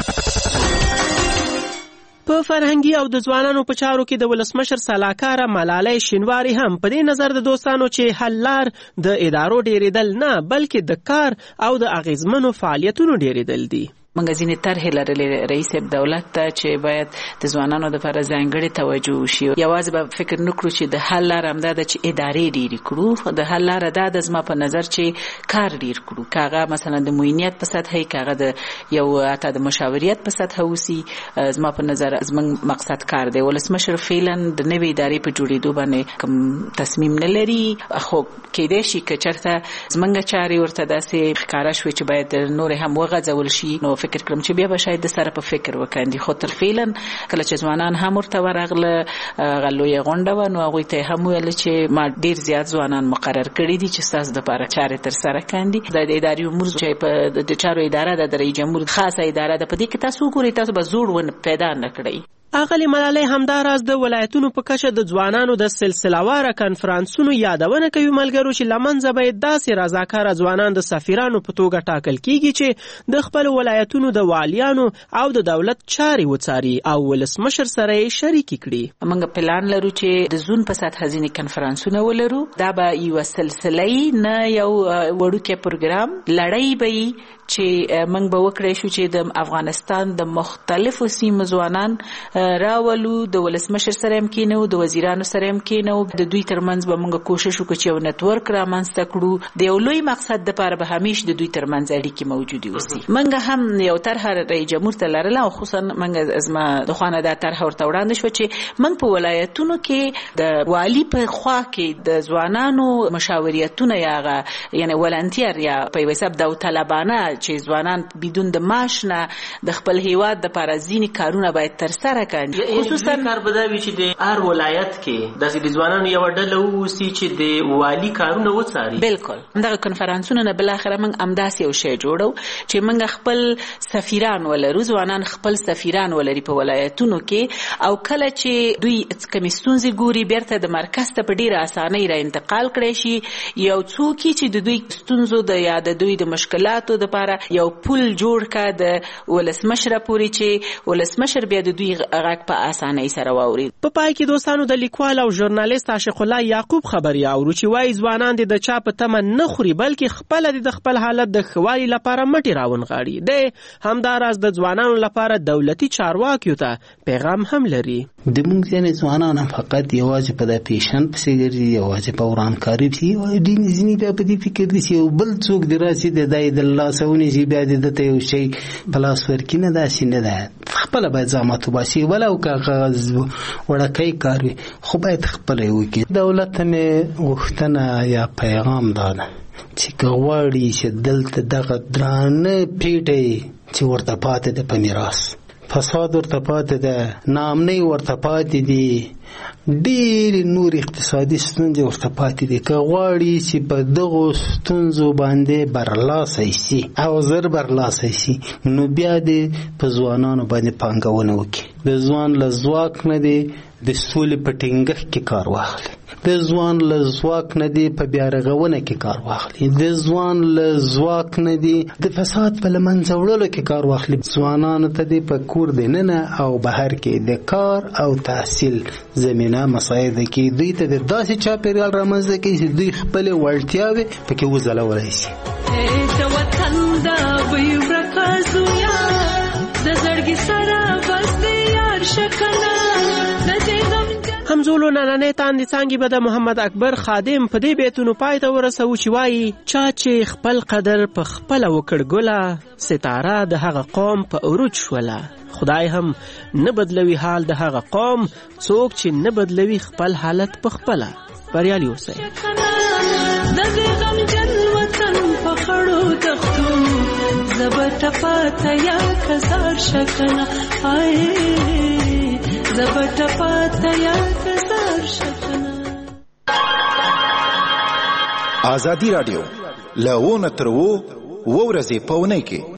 په فرهنګي او د ځوانانو په چارو کې د ولسمشر سلاکاره ملالۍ شینواري هم په دې نظر د دوستانو چې حل لار د ادارو ډېرېدل نه بلکې د کار او د اغیزمنو فعالیتونو ډېرېدل دي. موږ ځینې طرحې لرلې رئیس دولت ته چې باید د ځوانانو دپاره ځانګړې توجه وشي. یوازې به فکر نه کړو چې د حل لاره همدا ده چې ادارې ډېرې کړو، د حل لاره دا ده زما په نظر چې کار ډېر کړو، که هغه مثلا د معینیت په سطحه که هغه د یو حتی د مشاوریت په سطحه اوسي. زما په نظر زموږ مقصد کار دی. ولسمشر فعلا د نوې ادارې په جوړېدو باندې کوم تصمیم نه لري، خو کیدای شي که چېرته زموږ چارې ورته داسې ښکاره شوې چې باید نورې هم وغځول شي نو فکر کړم چې بیا به شاید د سره په فکر وکاندي. خو تر فعلا کله چې ځوانان هم ورته ورغله هغه لویه غونډه وه نو هغوی ته هم ویل چې ما ډېر زیات ځوانان مقرر کړي دي چې ستاسو دپاره چارې ترسره کاندي. د اداري امور چې په د چارو اداره د رئیس جمهور خاصه اداره ده، په دې کې تاسو وګورئ تاسو به زوړ ونه پیدا نه کړئ. اغلی ملالۍ همداراز د ولایتونو په کچه د ځوانانو د سلسلهواره کنفرانسونو یادونه کوي ملګرو چې له منځه به یې داسې رضاکاره ځوانان د سفیرانو په توګه ټاکل کیږي چې د خپلو ولایتونو د والیانو او د دولت چارې وڅاري او ولسمشر سره یې شریکې کړي. موږ پلان لرو چې د زون په سطحه ځینې کنفرانسونه ولرو. دا به یوه سلسله نه یو وړوکی پروګرام لړۍ به وي چې موږ به وکړی شو چې د افغانستان د مختلفو سیمو ځوانان راولو، د ولسمشر سره هم کینو، د وزیرانو سره هم کینو، د دوی ترمنځ به موږ کوشش وکړو چې یو نتورک رامنځته کړو. د یو لوی مقصد دپاره به همیش د دوی ترمنځ اړیکې موجودې اوسي. موږ هم یو طرحه رئیس جمهور ته لرله او خصوصا موږ زما د خوا نه دا طرحه ورته وړاندې شوه چې موږ په ولایتونو کې د والي په خوا کې د ځوانانو مشاوریتونه یا یعنی ولنټیر یا په یو حساب داوطلبانه چې ځوانان بدون د معاش نه د خپل هیواد دپاره ځینې کارونه باید ترسره کاندي. خصوصا کار به دا وي چې د هر ولایت کې داسې د ځوانانو یوه ډله واوسي چې د والي کارونه وڅاري. بالکل دغه کنفرانسونه نه بالاخره موږ همداسې یو شی جوړو چې موږ خپل سفیران ولرو، ځوانان خپل سفیران ولري په ولایتونو کې، او کله چې دوی کومې ستونزې ګوري بیرته د مرکز ته په ډېره اسانۍ را انتقال کړی شي. یو څوک چې د دوی ستونزو د یا د دوی د مشکلاتو دپاره یو پل جوړ کا د ولسمشره پورې چې ولسمشر بیا د دوی غږ په اسانۍ سره واوري. په پای کې دوستانو د لیکوال او ژورنالیست عاشق الله یعقوب خبري اورو چې وایي ځوانان د چا په تمه نه خوري بلکې خپله د خپل حالت د ښه والي لپاره مټې راونغاړي. دی همداراز د ځوانانو لپاره دولتي چارواکیو ته پیغام هم لري. د موږ ځینې ځوانان هم فقط یوازې په د پیشن پسې ګرځي، یوازې په ورانکاري پسې ځینې بیا په دې فکر دي چې یو بل څوک د راسي د دای د لاسه ونیسي بیا د ده ته یو شی په لاس ورکړي. نه داسې نه ده، خپله باید زحمت وباسي، ولو که کاغذ وړکی کار وي خو باید خپله یې وکړي. دولت ته مې غوښتنه یا پیغام دا ده چې که غواړي چې دلته دغه درانه پیټی چې ورته پاتې ده په میراث، فساد ورته پاتې ده، ناامنۍ ورته پاتې دي، ډېرې نور اقتصادي ستونزې ورته پاتې دي. که غواړي چې په دغو ستونزو باندې برلاسی سي او زر برلاسی سي نو بیا دې په ځوانانو باندې پانګونه وکړي. د ځوان له ځواک نه دی د سولې په ټینګښت کې کار واخلي، د ځوان له ځواک نه دی په بیارغونه کې کار واخلي، د ځوان له ځواک نه دی د فساد په له منځه وړلو کې کار واخلي. ځوانانو ته دی په کور دننه او بهر کې د کار او تحصیل زمینه مساعده کې دوی ته د داسې چاپېریال رامنځته کړي چې دوی خپلې وړتیاوې پکې وځلولی شي. د وطن د بوی ورکه زویا د زړګي سره بس د یار شکنه همزولو نننۍ تاندې څانګې به د محمد اکبر خادم په دې بیتونو پای ته ورسوو چې وایي چا چې خپل قدر په خپله وکړ ګله، ستاره د هغه قوم په عروج شوله. خدای هم نه بدلوي حال د هغه قوم، څوک چې نه بدلوي خپل حالت په خپله. بریالي اوسئ. د دې غمجن وطن په خړو دښتو زه به ټپاته یا کزار شکنه، زه به ټپاته یا کزار شکنه. ازادي راډیو له 9 تر 10 ورځې په اونۍ کې